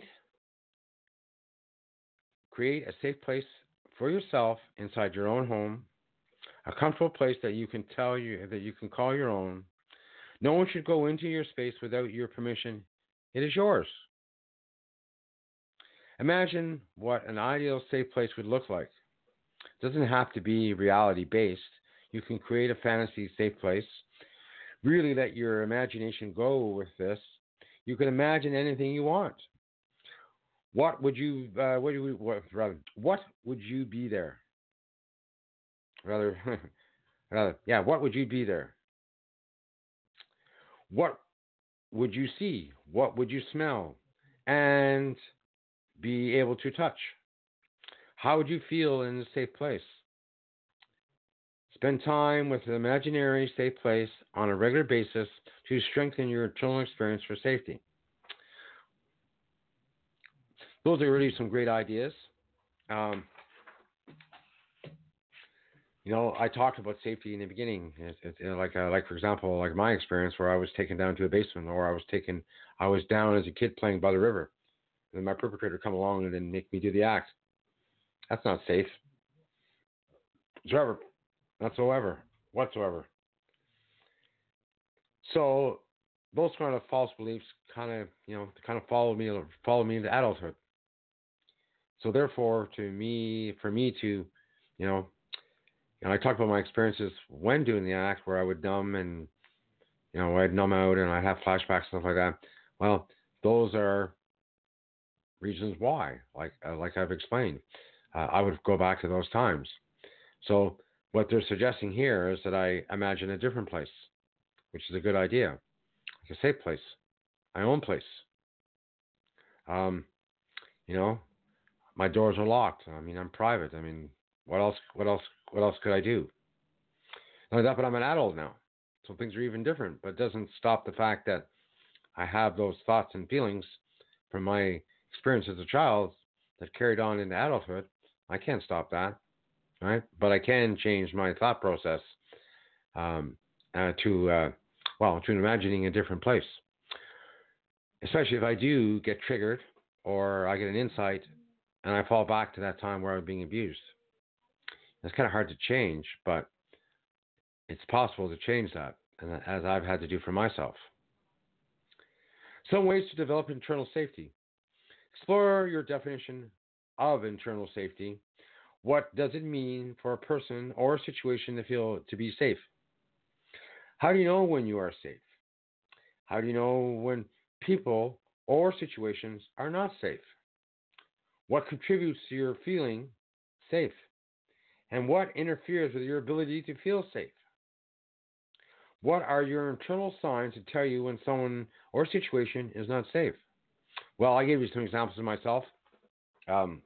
create a safe place for yourself inside your own home, a comfortable place that you can tell you that you can call your own. No one should go into your space without your permission. It is yours. Imagine what an ideal safe place would look like. It doesn't have to be reality based. You can create a fantasy safe place. Really let your imagination go with this. You can imagine anything you want. What would you uh, what, do we, what rather what would you be there? Rather rather yeah, what would you be there? What would you see? What would you smell? And be able to touch? How would you feel in a safe place? Spend time with an imaginary safe place on a regular basis to strengthen your internal experience for safety. Those are really some great ideas. Um, you know, I talked about safety in the beginning. It, it, you know, like, uh, like for example, like my experience where I was taken down to a basement, or I was taken, I was down as a kid playing by the river, and my perpetrator come along and then make me do the act. That's not safe. Whatsoever, whatsoever, whatsoever. So those kind of false beliefs kind of, you know, kind of followed me, followed me into adulthood. So therefore, to me, for me to, you know, you know, I talked about my experiences when doing the act, where I would numb and, you know, I'd numb out and I'd have flashbacks, stuff like that. Well, those are reasons why, like uh, like I've explained. Uh, I would go back to those times. So what they're suggesting here is that I imagine a different place, which is a good idea, like a safe place, my own place. Um, you know, my doors are locked. I mean, I'm private. I mean, what else? What else? What else could I do? Not only that, but I'm an adult now, so things are even different. But it doesn't stop the fact that I have those thoughts and feelings from my experience as a child that carried on into adulthood. I can't stop that, right? But I can change my thought process um, uh, to, uh, well, to imagining a different place. Especially if I do get triggered or I get an insight and I fall back to that time where I was being abused. It's kind of hard to change, but it's possible to change that, and as I've had to do for myself. Some ways to develop internal safety. Explore your definition of internal safety. What does it mean for a person or a situation to feel to be safe? How do you know when you are safe? How do you know when people or situations are not safe? What contributes to your feeling safe? And what interferes with your ability to feel safe? What are your internal signs to tell you when someone or situation is not safe? Well, I gave you some examples of myself. Um,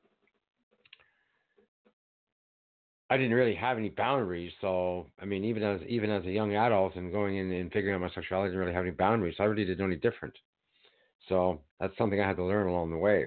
I didn't really have any boundaries, so I mean, even as even as a young adult and going in and figuring out my sexuality, I didn't really have any boundaries. So I really didn't know any different. So that's something I had to learn along the way.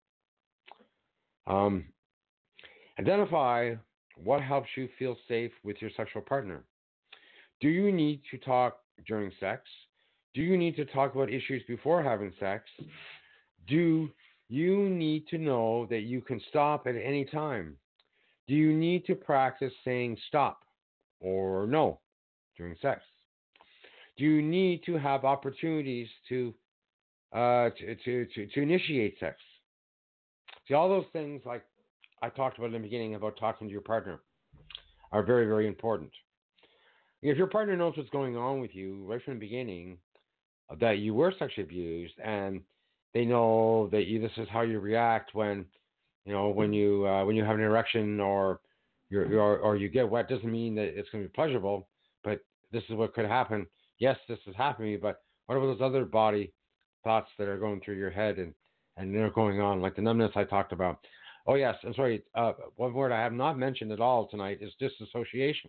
Um, identify what helps you feel safe with your sexual partner. Do you need to talk during sex? Do you need to talk about issues before having sex? Do you need to know that you can stop at any time? Do you need to practice saying stop or no during sex? Do you need to have opportunities to uh, to, to, to, to initiate sex? See, all those things, like I talked about in the beginning about talking to your partner, are very, very important. If your partner knows what's going on with you right from the beginning, that you were sexually abused, and they know that you, this is how you react when, you know, when you uh, when you have an erection or you're, you're or you get wet, doesn't mean that it's going to be pleasurable, but this is what could happen. Yes, this is happening, but what about those other body thoughts that are going through your head and and they're going on, like the numbness I talked about? Oh yes, I'm sorry. Uh, one word I have not mentioned at all tonight is disassociation.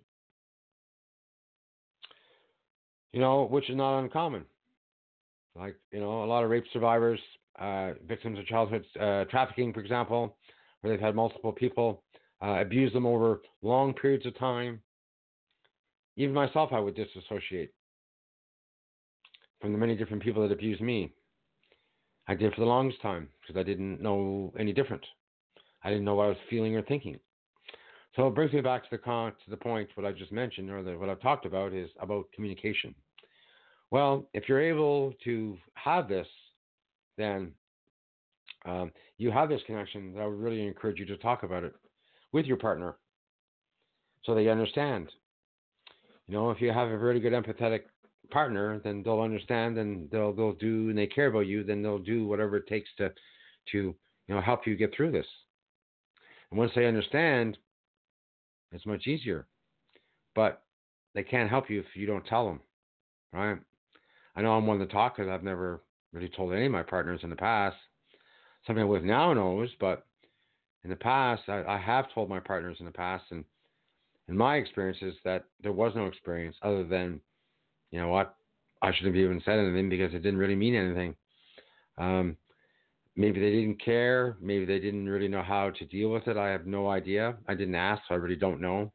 You know, which is not uncommon. Like, you know, a lot of rape survivors, uh, victims of childhood uh, trafficking, for example, where they've had multiple people uh, abuse them over long periods of time. Even myself, I would disassociate from the many different people that abused me. I did for the longest time because I didn't know any different. I didn't know what I was feeling or thinking. So it brings me back to the con- to the point what I just mentioned, or the, what I've talked about, is about communication. Well, if you're able to have this, then um, you have this connection. That I would really encourage you to talk about it with your partner so they understand. You know, if you have a really good empathetic partner, then they'll understand and they'll they'll do and they care about you. Then they'll do whatever it takes to to you know help you get through this. And once they understand, it's much easier. But they can't help you if you don't tell them, right? I know I'm one to talk because I've never really told any of my partners in the past. Something with now knows, but in the past, I, I have told my partners in the past, and in my experience is that there was no experience other than, you know what, I shouldn't have even said anything because it didn't really mean anything. Um, maybe they didn't care. Maybe they didn't really know how to deal with it. I have no idea. I didn't ask, so I really don't know.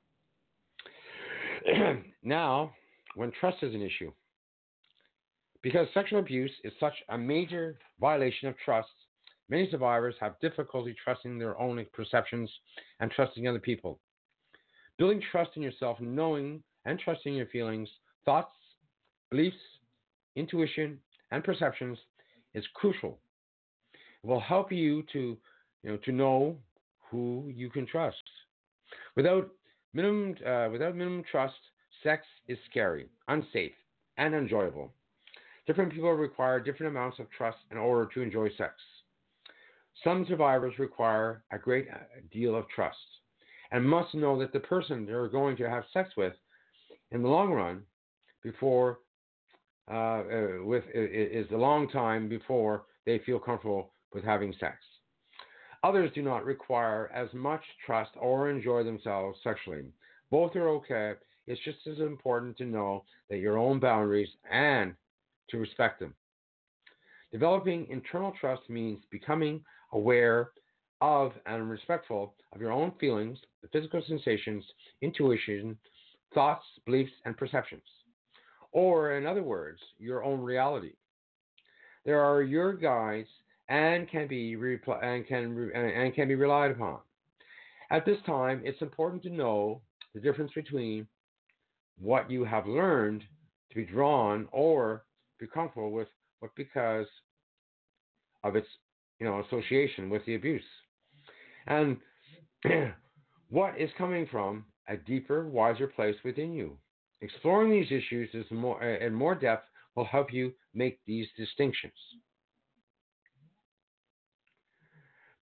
Now, when trust is an issue, because sexual abuse is such a major violation of trust, many survivors have difficulty trusting their own perceptions and trusting other people. Building trust in yourself, knowing and trusting your feelings, thoughts, beliefs, intuition, and perceptions is crucial. It will help you to, you know, to know who you can trust. Without minimum, uh, without minimum trust, sex is scary, unsafe, and enjoyable. Different people require different amounts of trust in order to enjoy sex. Some survivors require a great deal of trust and must know that the person they're going to have sex with in the long run before uh, uh, with is a long time before they feel comfortable with having sex. Others do not require as much trust or enjoy themselves sexually. Both are okay. It's just as important to know that your own boundaries and to respect them. Developing internal trust means becoming aware of and respectful of your own feelings, the physical sensations, intuition, thoughts, beliefs, and perceptions. Or, in other words, your own reality. There are your guides and can be repl- and can and can be relied upon. At this time, it's important to know the difference between what you have learned to be drawn or be comfortable with what because of its you know association with the abuse, and what is coming from a deeper, wiser place within you. Exploring these issues is more, in more depth will help you make these distinctions.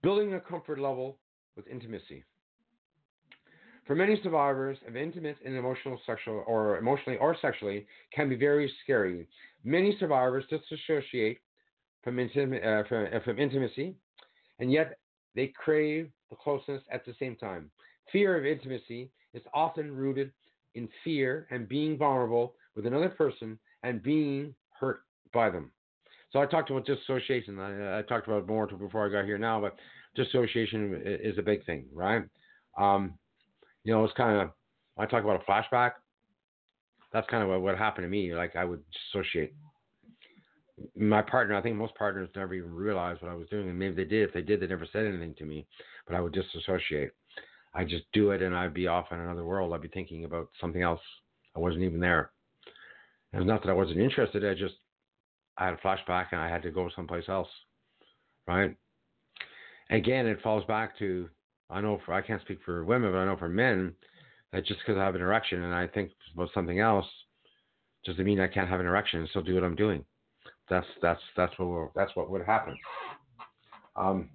Building a comfort level with intimacy. For many survivors of intimate and emotional, sexual, or emotionally or sexually, can be very scary. Many survivors disassociate from, intim- uh, from, uh, from intimacy, and yet they crave the closeness at the same time. Fear of intimacy is often rooted in fear and being vulnerable with another person and being hurt by them. So I talked about dissociation. I, I talked about it more before I got here now, but dissociation is a big thing, right? Um, you know, it's kind of, I talk about a flashback. That's kind of what, what happened to me. Like I would dissociate. My partner, I think most partners never even realized what I was doing, and maybe they did. If they did, they never said anything to me. But I would disassociate. I just do it, and I'd be off in another world. I'd be thinking about something else. I wasn't even there. And it's not that I wasn't interested. I just I had a flashback, and I had to go someplace else, right? Again, it falls back to I know for I can't speak for women, but I know for men that just because I have an erection and I think about something else doesn't mean I can't have an erection and still do what I'm doing. That's that's that's what we're, that's what would happen. Um,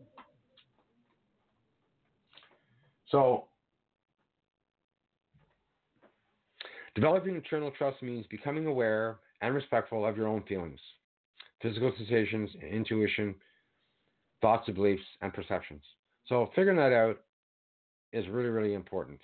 so developing internal trust means becoming aware and respectful of your own feelings, physical sensations, intuition, thoughts and beliefs, and perceptions. So figuring that out is really, really important.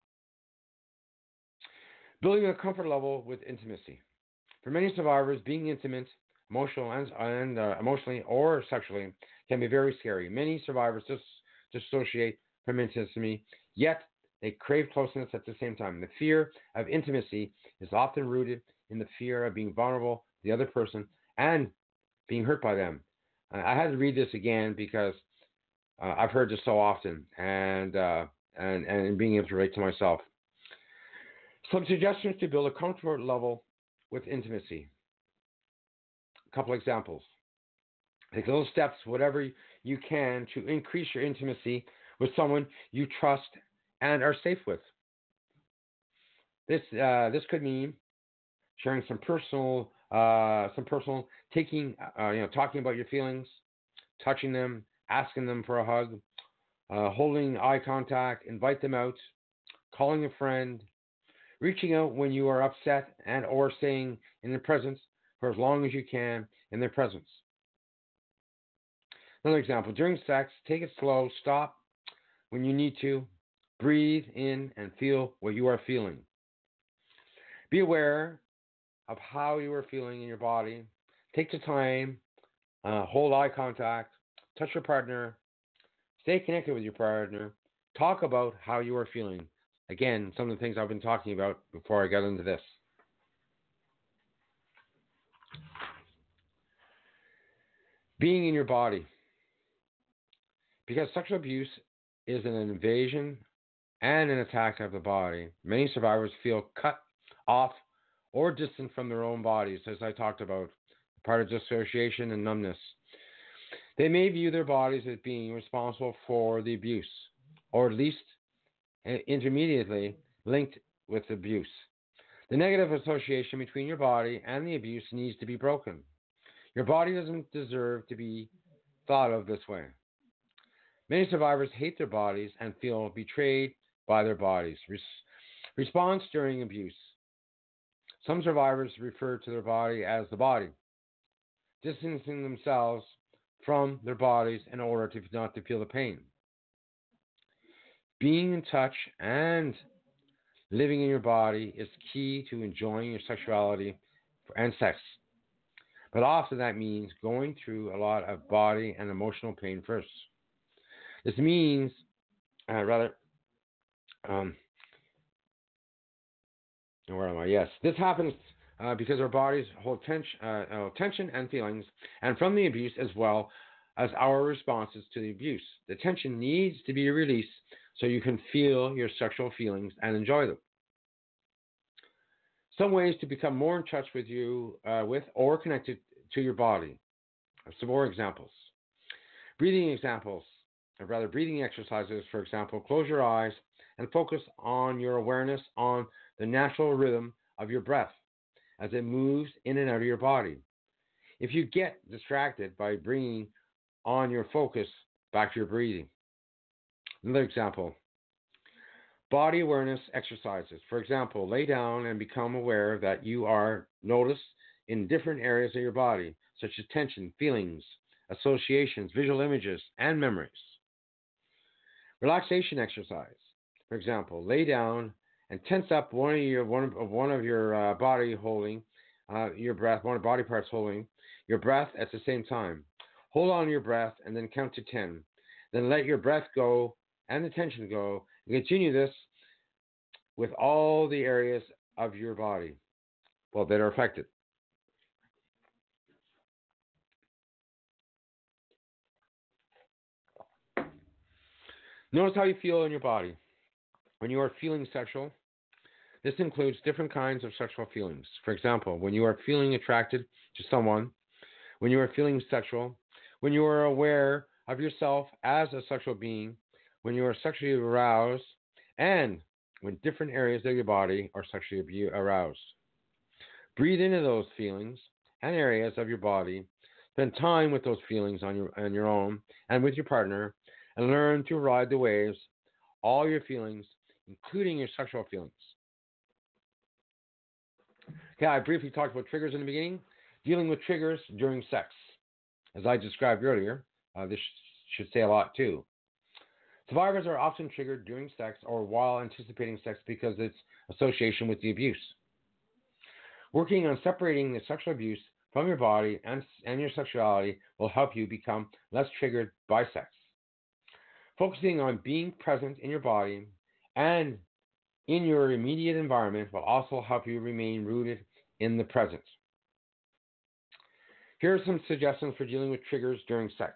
Building a comfort level with intimacy. For many survivors, being intimate, emotional and, and uh, emotionally or sexually can be very scary. Many survivors just dissociate from intimacy, yet they crave closeness at the same time. The fear of intimacy is often rooted in the fear of being vulnerable to the other person and being hurt by them. Uh, I had to read this again because uh, I've heard this so often, and, uh, and and being able to relate to myself. Some suggestions to build a comfort level with intimacy. A couple examples. Take little steps, whatever you can, to increase your intimacy with someone you trust and are safe with. This uh, this could mean sharing some personal, uh, some personal, taking, uh, you know, talking about your feelings, touching them, asking them for a hug, uh, holding eye contact, invite them out, calling a friend, reaching out when you are upset and or staying in their presence for as long as you can in their presence. Another example, during sex, take it slow, stop when you need to, breathe in and feel what you are feeling. Be aware of how you are feeling in your body. Take the time, uh, hold eye contact, touch your partner, stay connected with your partner, talk about how you are feeling. Again, some of the things I've been talking about before I got into this. Being in your body. Because sexual abuse is an invasion and an attack of the body, many survivors feel cut off or distant from their own bodies, as I talked about, part of dissociation and numbness. They may view their bodies as being responsible for the abuse, or at least intermediately linked with abuse. The negative association between your body and the abuse needs to be broken. Your body doesn't deserve to be thought of this way. Many survivors hate their bodies and feel betrayed by their bodies. Res- response during abuse. Some survivors refer to their body as the body, distancing themselves from their bodies in order to not to feel the pain. Being in touch and living in your body is key to enjoying your sexuality and sex. But often that means going through a lot of body and emotional pain first. This means, uh, rather, um, where am I? Yes, this happens uh, because our bodies hold tension, uh, uh, tension and feelings, and from the abuse as well as our responses to the abuse. The tension needs to be released so you can feel your sexual feelings and enjoy them. Some ways to become more in touch with you, uh, with or connected to your body. Some more examples. Breathing examples, or rather breathing exercises, for example, close your eyes and focus on your awareness on the natural rhythm of your breath as it moves in and out of your body. If you get distracted by bringing on your focus back to your breathing. Another example, body awareness exercises. For example, lay down and become aware that you are noticed in different areas of your body, such as tension, feelings, associations, visual images, and memories. Relaxation exercise. For example, lay down and tense up one of your one of one of your uh, body holding uh, your breath, one of body parts holding your breath at the same time. Hold on to your breath and then count to ten. Then let your breath go and the tension go. And continue this with all the areas of your body, well, that are affected. Notice how you feel in your body. When you are feeling sexual, this includes different kinds of sexual feelings. For example, when you are feeling attracted to someone, when you are feeling sexual, when you are aware of yourself as a sexual being, when you are sexually aroused, and when different areas of your body are sexually aroused. Breathe into those feelings and areas of your body. Spend time with those feelings on your, on your own and with your partner, and learn to ride the waves, all your feelings, including your sexual feelings. Okay, I briefly talked about triggers in the beginning. Dealing with triggers during sex. As I described earlier, uh, this should say a lot too. Survivors are often triggered during sex or while anticipating sex because of its association with the abuse. Working on separating the sexual abuse from your body and, and your sexuality will help you become less triggered by sex. Focusing on being present in your body and in your immediate environment will also help you remain rooted in the present. Here are some suggestions for dealing with triggers during sex.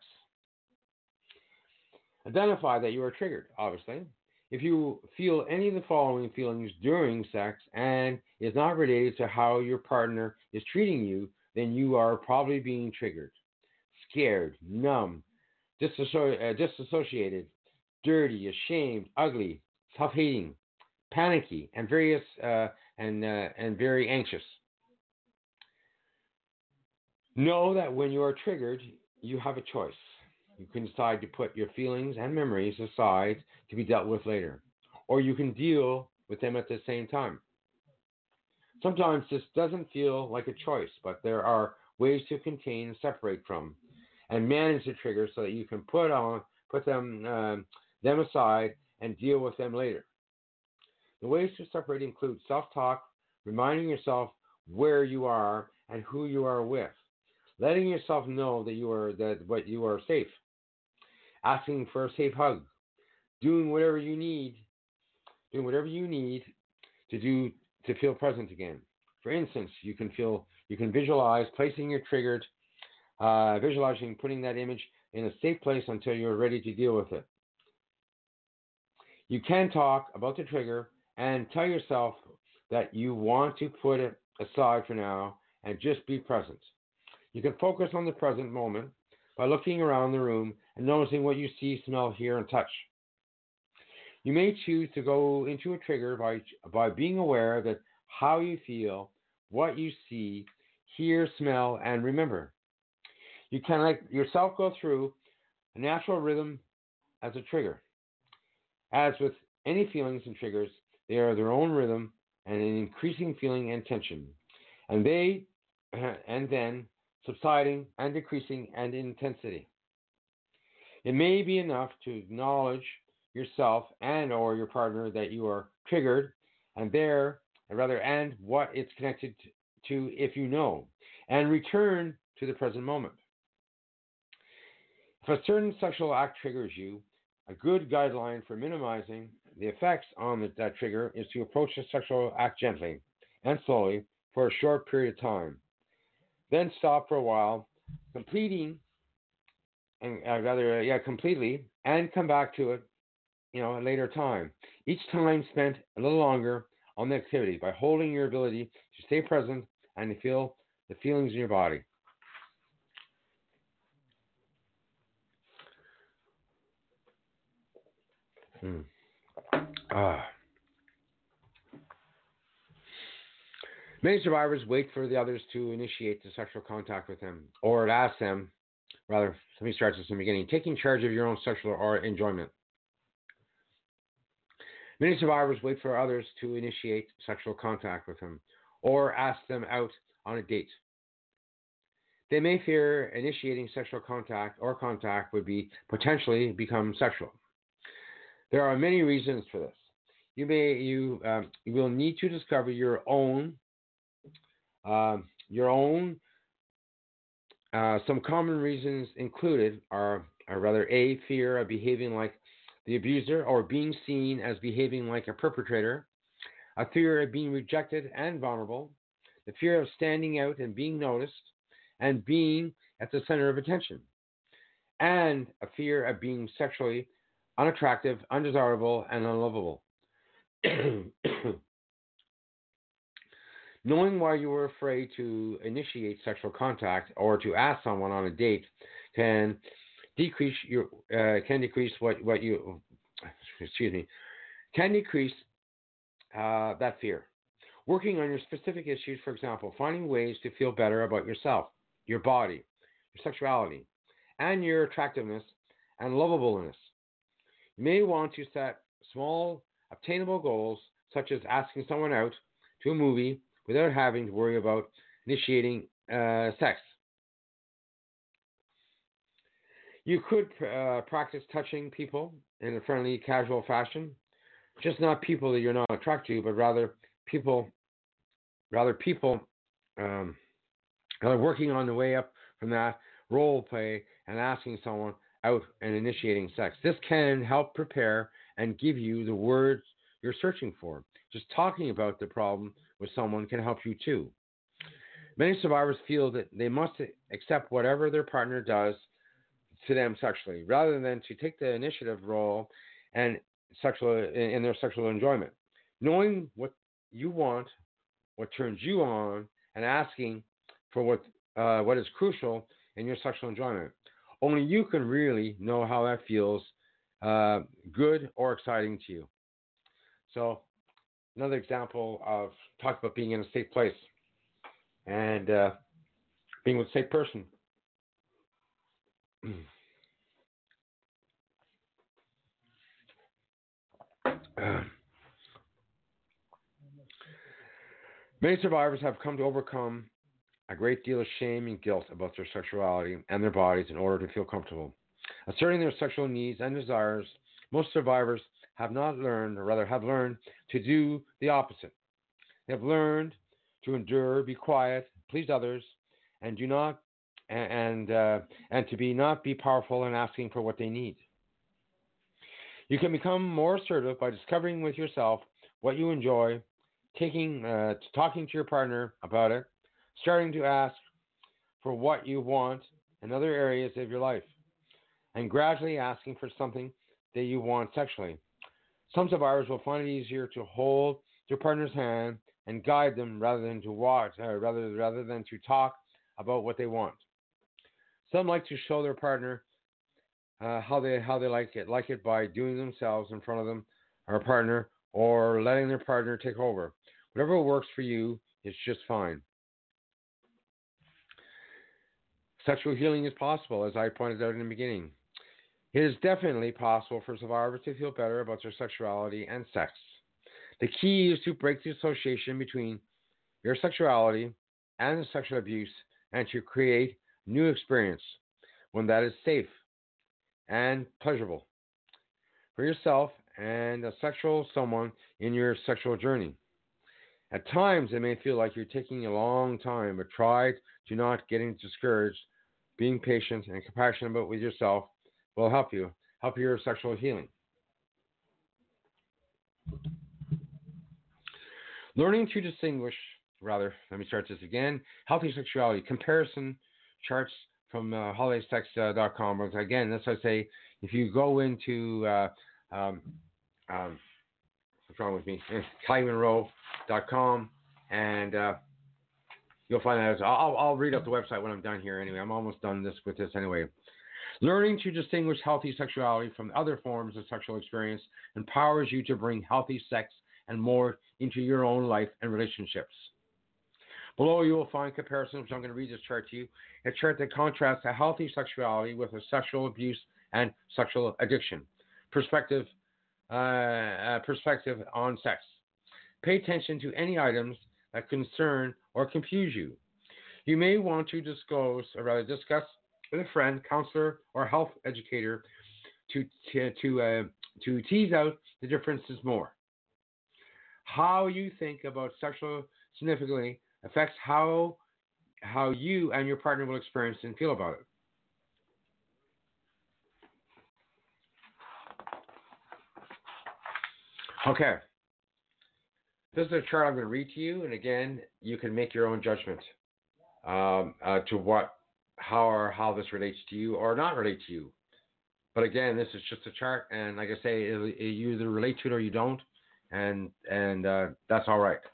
Identify that you are triggered, obviously. If you feel any of the following feelings during sex and is not related to how your partner is treating you, then you are probably being triggered. Scared, numb, disasso- uh, disassociated, dirty, ashamed, ugly, self-hating, panicky, and various uh, and uh, and very anxious. Know that when you are triggered, you have a choice. You can decide to put your feelings and memories aside to be dealt with later, or you can deal with them at the same time. Sometimes this doesn't feel like a choice, but there are ways to contain and separate from and manage the triggers so that you can put on put them um, them aside and deal with them later. The ways to separate include self-talk, reminding yourself where you are and who you are with, letting yourself know that you are that what you are safe, asking for a safe hug, doing whatever you need, doing whatever you need to do to feel present again. For instance, you can feel you can visualize placing your triggered, uh, visualizing putting that image in a safe place until you're ready to deal with it. You can talk about the trigger and tell yourself that you want to put it aside for now and just be present. You can focus on the present moment by looking around the room and noticing what you see, smell, hear, and touch. You may choose to go into a trigger by, by being aware that how you feel, what you see, hear, smell, and remember. You can let yourself go through a natural rhythm as a trigger. As with any feelings and triggers, they are their own rhythm and an increasing feeling and tension, and they and then subsiding and decreasing and intensity. It may be enough to acknowledge yourself and or your partner that you are triggered and there and rather and what it's connected to if you know, and return to the present moment. If a certain sexual act triggers you, a good guideline for minimizing the effects on the, that trigger is to approach the sexual act gently and slowly for a short period of time. Then stop for a while, completing and uh, rather uh, yeah completely, and come back to it, you know, at a later time. Each time spent a little longer on the activity by holding your ability to stay present and to feel the feelings in your body. Hmm. Ah. Many survivors wait for the others to initiate the sexual contact with them or to ask them Rather, let me start this in the beginning. Taking charge of your own sexual or enjoyment. Many survivors wait for others to initiate sexual contact with them or ask them out on a date. They may fear initiating sexual contact or contact would be potentially become sexual. There are many reasons for this. You may you um, you will need to discover your own uh, your own. Uh, some common reasons included are, are rather a fear of behaving like the abuser or being seen as behaving like a perpetrator, a fear of being rejected and vulnerable, the fear of standing out and being noticed, and being at the center of attention, and a fear of being sexually unattractive, undesirable, and unlovable. Knowing why you were afraid to initiate sexual contact or to ask someone on a date can decrease your uh, can decrease what, what you excuse me can decrease uh, that fear. Working on your specific issues, for example, finding ways to feel better about yourself, your body, your sexuality, and your attractiveness and lovableness. You may want to set small, obtainable goals, such as asking someone out to a movie without having to worry about initiating uh, sex. You could uh, practice touching people in a friendly, casual fashion, just not people that you're not attracted to, but rather people, rather people, um, rather working on the way up from that role play and asking someone out and initiating sex. This can help prepare and give you the words you're searching for. Just talking about the problem with someone can help you too. Many survivors feel that they must accept whatever their partner does to them sexually, rather than to take the initiative role and sexual in their sexual enjoyment. Knowing what you want, what turns you on, and asking for what uh, what is crucial in your sexual enjoyment. Only you can really know how that feels uh, good or exciting to you. So, another example of talk about being in a safe place and uh, being with a safe person. uh, many survivors have come to overcome a great deal of shame and guilt about their sexuality and their bodies in order to feel comfortable. Asserting their sexual needs and desires, most survivors have not learned, or rather have learned, to do the opposite. They have learned to endure, be quiet, please others, and do not and uh, and to be not be powerful in asking for what they need. You can become more assertive by discovering with yourself what you enjoy, taking uh, talking to your partner about it, starting to ask for what you want in other areas of your life, and gradually asking for something that you want sexually. Some survivors will find it easier to hold their partner's hand and guide them rather than to watch, uh, rather rather than to talk about what they want. Some like to show their partner uh, how they how they like it, like it by doing themselves in front of them, or a partner, or letting their partner take over. Whatever works for you is just fine. Sexual healing is possible, as I pointed out in the beginning. It is definitely possible for survivors to feel better about their sexuality and sex. The key is to break the association between your sexuality and the sexual abuse and to create a new experience, one that is safe and pleasurable for yourself and a sexual someone in your sexual journey. At times, it may feel like you're taking a long time, but try to not getting discouraged. Being patient and compassionate about with yourself will help you, help your sexual healing. Learning to distinguish, rather, let me start this again, healthy sexuality, comparison charts from uh, holiday sex dot com. Uh, again, that's what I say, if you go into, uh, um, um, what's wrong with me, Kylie Monroe dot com, and uh, you'll find that. I'll, I'll read up the website when I'm done here anyway. I'm almost done this with this anyway. Learning to distinguish healthy sexuality from other forms of sexual experience empowers you to bring healthy sex and more into your own life and relationships. Below, you will find comparisons, which I'm going to read this chart to you. A chart that contrasts a healthy sexuality with a sexual abuse and sexual addiction. Perspective, uh, uh, perspective on sex. Pay attention to any items that concern or confuse you. You may want to disclose, or rather discuss with a friend, counselor, or health educator to to to, uh, to tease out the differences more. How you think about sexual significantly affects how how you and your partner will experience and feel about it. Okay. This is a chart I'm going to read to you, and again, you can make your own judgment um, uh, to what, how or how this relates to you or not relate to you. But again, this is just a chart, and like I say, it, it, you either relate to it or you don't, and and uh, that's all right.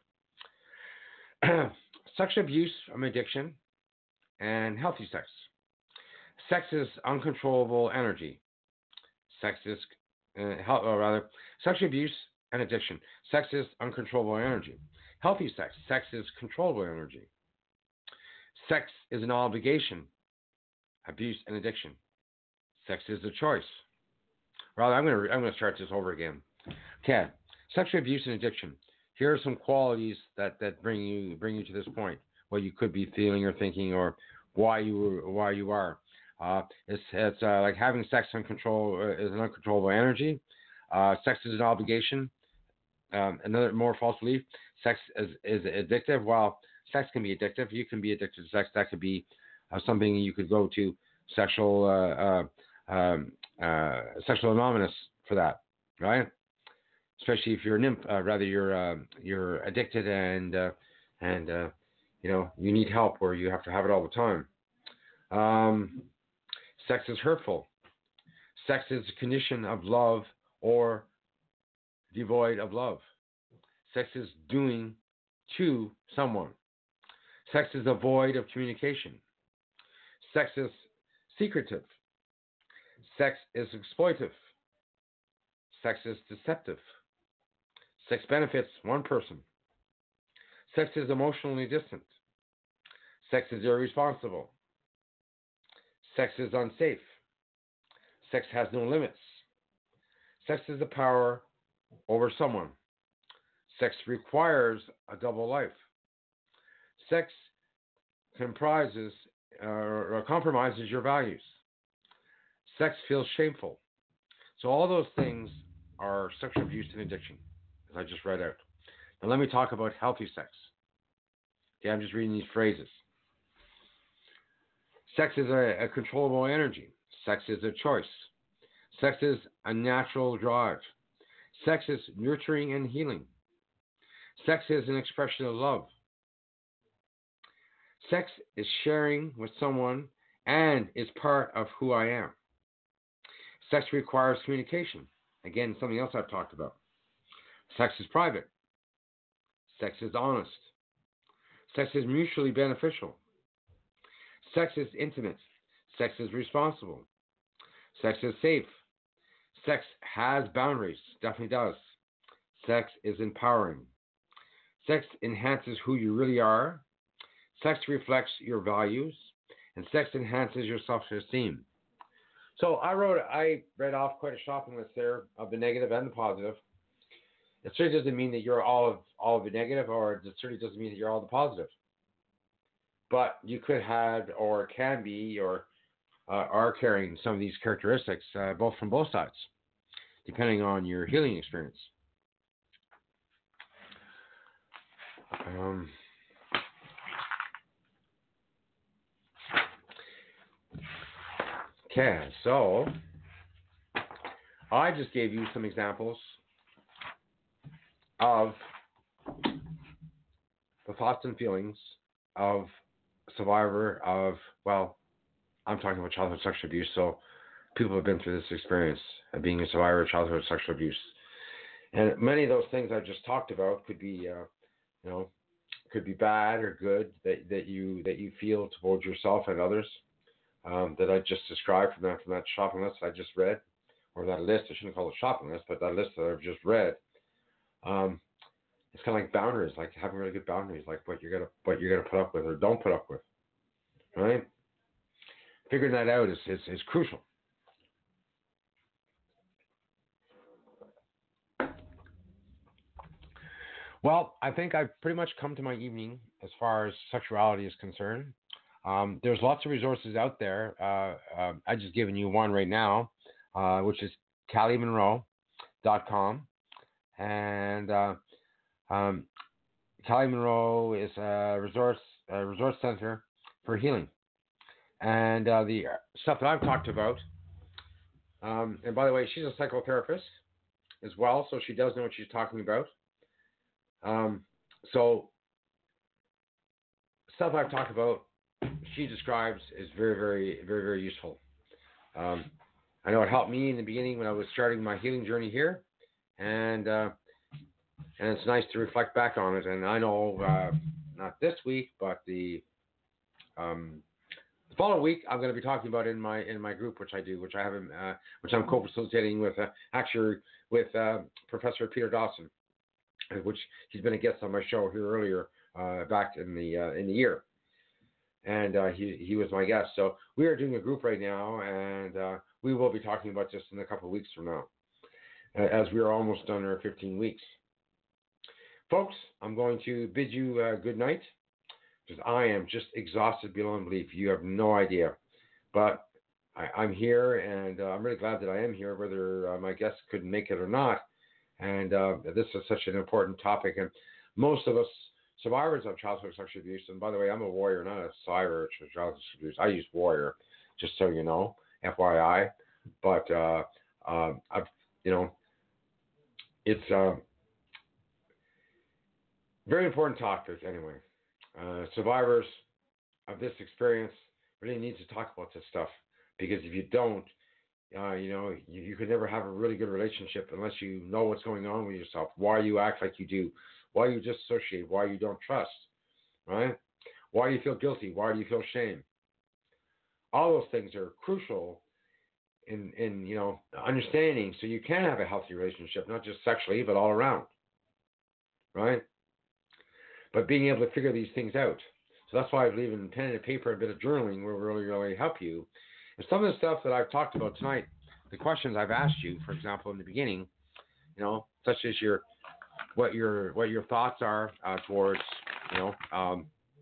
Sexual abuse, um, addiction, and healthy sex. Sex is uncontrollable energy. Sex is, uh, health, or rather, sexual abuse and addiction. Sex is uncontrollable energy. Healthy sex. Sex is controllable energy. Sex is an obligation. Abuse and addiction. Sex is a choice. Rather, I'm going to I'm going to start this over again. Okay. Sexual abuse and addiction. Here are some qualities that, that bring you bring you to this point, what you could be feeling or thinking, or why you why you are. Uh, it's it's uh, like having sex uncontrol uh, is an uncontrollable energy. Uh, sex is an obligation. Um, another more false belief: sex is is addictive. While sex can be addictive, you can be addicted to sex. That could be uh, something you could go to sexual uh, uh, um, uh, sexual anonymous for that, right? Especially if you're a nymph, uh, rather you're uh, you're addicted and uh, and uh, you know you need help or you have to have it all the time. Um, sex is hurtful. Sex is a condition of love or devoid of love. Sex is doing to someone. Sex is a void of communication. Sex is secretive. Sex is exploitive. Sex is deceptive. Sex benefits one person. Sex is emotionally distant. Sex is irresponsible. Sex is unsafe. Sex has no limits. Sex is the power over someone. Sex requires a double life. Sex comprises uh, or compromises your values. Sex feels shameful. So all those things are sexual abuse and addiction, as I just read out. Now let me talk about healthy sex. Okay, I'm just reading these phrases. Sex is a, a controllable energy. Sex is a choice. Sex is a natural drive. Sex is nurturing and healing. Sex is an expression of love. Sex is sharing with someone and is part of who I am. Sex requires communication. Again, something else I've talked about. Sex is private. Sex is honest. Sex is mutually beneficial. Sex is intimate. Sex is responsible. Sex is safe. Sex has boundaries. Definitely does. Sex is empowering. Sex enhances who you really are. Sex reflects your values. And sex enhances your self-esteem. So I wrote, I read off quite a shopping list there of the negative and the positive. It certainly doesn't mean that you're all of all of the negative, or it certainly doesn't mean that you're all the positive. But you could have, or can be, or uh, are carrying some of these characteristics, uh, both from both sides, depending on your healing experience. Um, okay, so I just gave you some examples of the thoughts and feelings of a survivor of, well, I'm talking about childhood sexual abuse, so people have been through this experience of being a survivor of childhood sexual abuse. And many of those things I just talked about could be, uh, you know, could be bad or good that, that you that you feel towards yourself and others um, that I just described from that from that shopping list I just read, or that list. I shouldn't call it a shopping list, but that list that I've just read. Um, it's kind of like boundaries, like having really good boundaries, like what you're gonna what you're gonna put up with or don't put up with, right? Figuring that out is is, is crucial. Well, I think I've pretty much come to my evening as far as sexuality is concerned. Um, there's lots of resources out there. Uh, uh, I just given you one right now, uh, which is callie monroe dot com, and uh, um, Callie Monroe is a resource a resource center for healing, and uh, the stuff that I've talked about. Um, and by the way, she's a psychotherapist as well, so she does know what she's talking about. Um, so stuff I've talked about, she describes is very, very, very, very useful. Um, I know it helped me in the beginning when I was starting my healing journey here, and uh, and it's nice to reflect back on it. And I know uh, not this week, but the um, the following week, I'm going to be talking about in my in my group, which I do, which I have, uh, which I'm co-facilitating with uh, actually with uh, Professor Peter Dawson, which he's been a guest on my show here earlier uh, back in the uh, in the year, and uh, he he was my guest. So we are doing a group right now, and uh, we will be talking about this in a couple of weeks from now, as we are almost done our fifteen weeks. Folks, I'm going to bid you uh, good night, because I am just exhausted beyond belief. You have no idea, but I, I'm here, and uh, I'm really glad that I am here, whether uh, my guests couldn't make it or not. And uh, this is such an important topic, and most of us survivors of childhood sexual abuse, and by the way, I'm a warrior, not a survivor of childhood sexual abuse. I use warrior, just so you know, F Y I. But uh, uh, I've, you know, it's a very important topic anyway. Uh, survivors of this experience really need to talk about this stuff, because if you don't, Uh, you know, you, you could never have a really good relationship unless you know what's going on with yourself, why you act like you do, why you dissociate, why you don't trust, right? Why you feel guilty, why do you feel shame? All those things are crucial in, in you know, understanding, so you can have a healthy relationship, not just sexually, but all around, right? But being able to figure these things out. So that's why I believe in pen and paper, a bit of journaling will really, really help you. And some of the stuff that I've talked about tonight, the questions I've asked you, for example, in the beginning, you know, such as your what your what your thoughts are uh, towards, you know, um,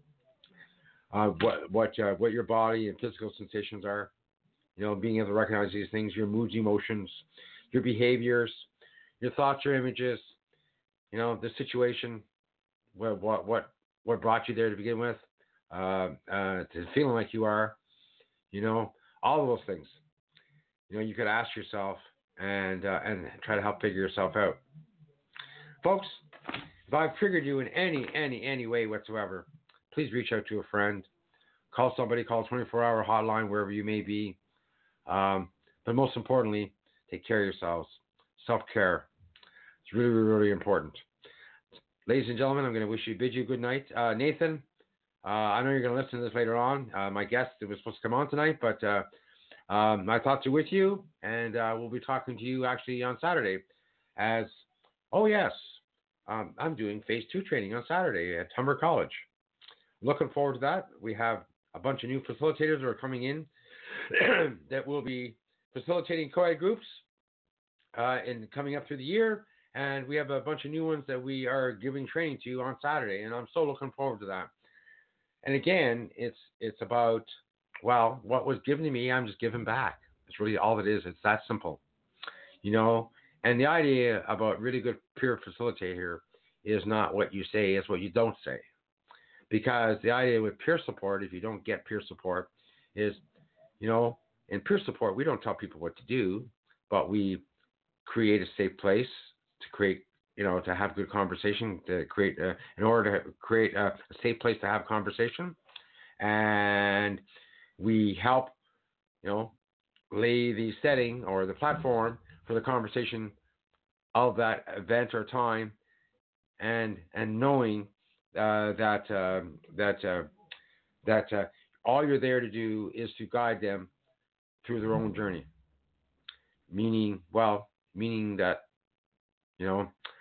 uh, what what uh, what your body and physical sensations are, you know, being able to recognize these things, your moods, emotions, your behaviors, your thoughts, your images, you know, the situation, what what what what brought you there to begin with, uh, uh, to feeling like you are, you know. All of those things, you know, you could ask yourself and uh, and try to help figure yourself out. Folks, if I've triggered you in any, any, any way whatsoever, please reach out to a friend. Call somebody, call a twenty-four hour hotline, wherever you may be. Um, but most importantly, take care of yourselves. Self-care. It's really, really, really important. Ladies and gentlemen, I'm going to wish you, bid you good night. Uh, Nathan, Uh, I know you're going to listen to this later on. Uh, my guest was supposed to come on tonight, but uh, um, my thoughts are with you, and uh, we'll be talking to you actually on Saturday. As, oh yes, um, I'm doing phase two training on Saturday at Humber College. Looking forward to that. We have a bunch of new facilitators that are coming in that will be facilitating co-ed groups uh, in coming up through the year, and we have a bunch of new ones that we are giving training to on Saturday, and I'm so looking forward to that. And again, it's it's about, well, what was given to me, I'm just giving back. It's really all it is. It's that simple, you know. And the idea about really good peer facilitator is not what you say, it's what you don't say. Because the idea with peer support, if you don't get peer support, is, you know, in peer support, we don't tell people what to do, but we create a safe place to create, you know, to have good conversation, to create, uh, in order to create a, a safe place to have conversation. And we help, you know, lay the setting or the platform for the conversation of that event or time, and and knowing uh, that uh, that uh, that uh, all you're there to do is to guide them through their own journey. Meaning, well, meaning that, you know,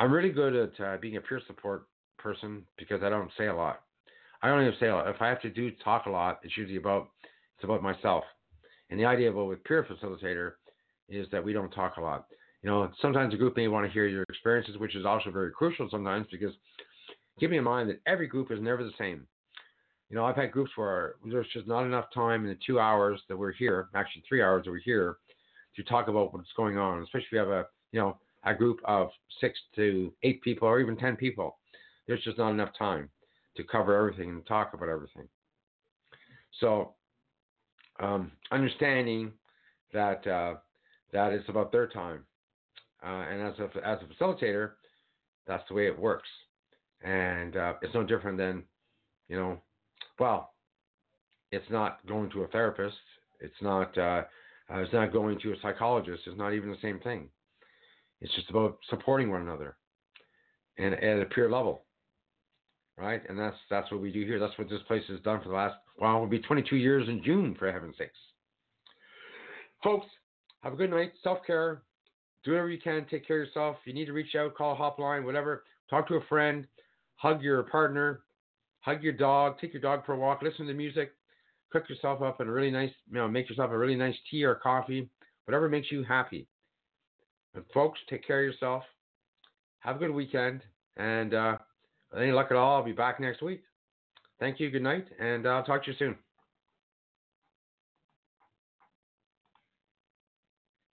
I'm really good at uh, being a peer support person because I don't say a lot. I don't even say a lot. If I have to do talk a lot, it's usually about it's about myself. And the idea of a with peer facilitator is that we don't talk a lot. You know, sometimes a group may want to hear your experiences, which is also very crucial sometimes because keeping in mind that every group is never the same. You know, I've had groups where there's just not enough time in the two hours that we're here, actually three hours that we're here, to talk about what's going on, especially if you have a, you know, a group of six to eight people or even ten people. There's just not enough time to cover everything and talk about everything. So, um, understanding that uh, that it's about their time, uh, and as a as a facilitator, that's the way it works, and uh, it's no different than, you know, well, it's not going to a therapist, it's not uh, uh, it's not going to a psychologist, it's not even the same thing. It's just about supporting one another and at a peer level, right? And that's that's what we do here. That's what this place has done for the last, well, it will be twenty-two years in June, for heaven's sakes. Folks, have a good night. Self-care. Do whatever you can. Take care of yourself. If you need to reach out, call a hotline, whatever. Talk to a friend. Hug your partner. Hug your dog. Take your dog for a walk. Listen to music. Cook yourself up in a really nice, you know, make yourself a really nice tea or coffee. Whatever makes you happy. And folks, take care of yourself. Have a good weekend. And uh, with any luck at all, I'll be back next week. Thank you. Good night. And I'll talk to you soon.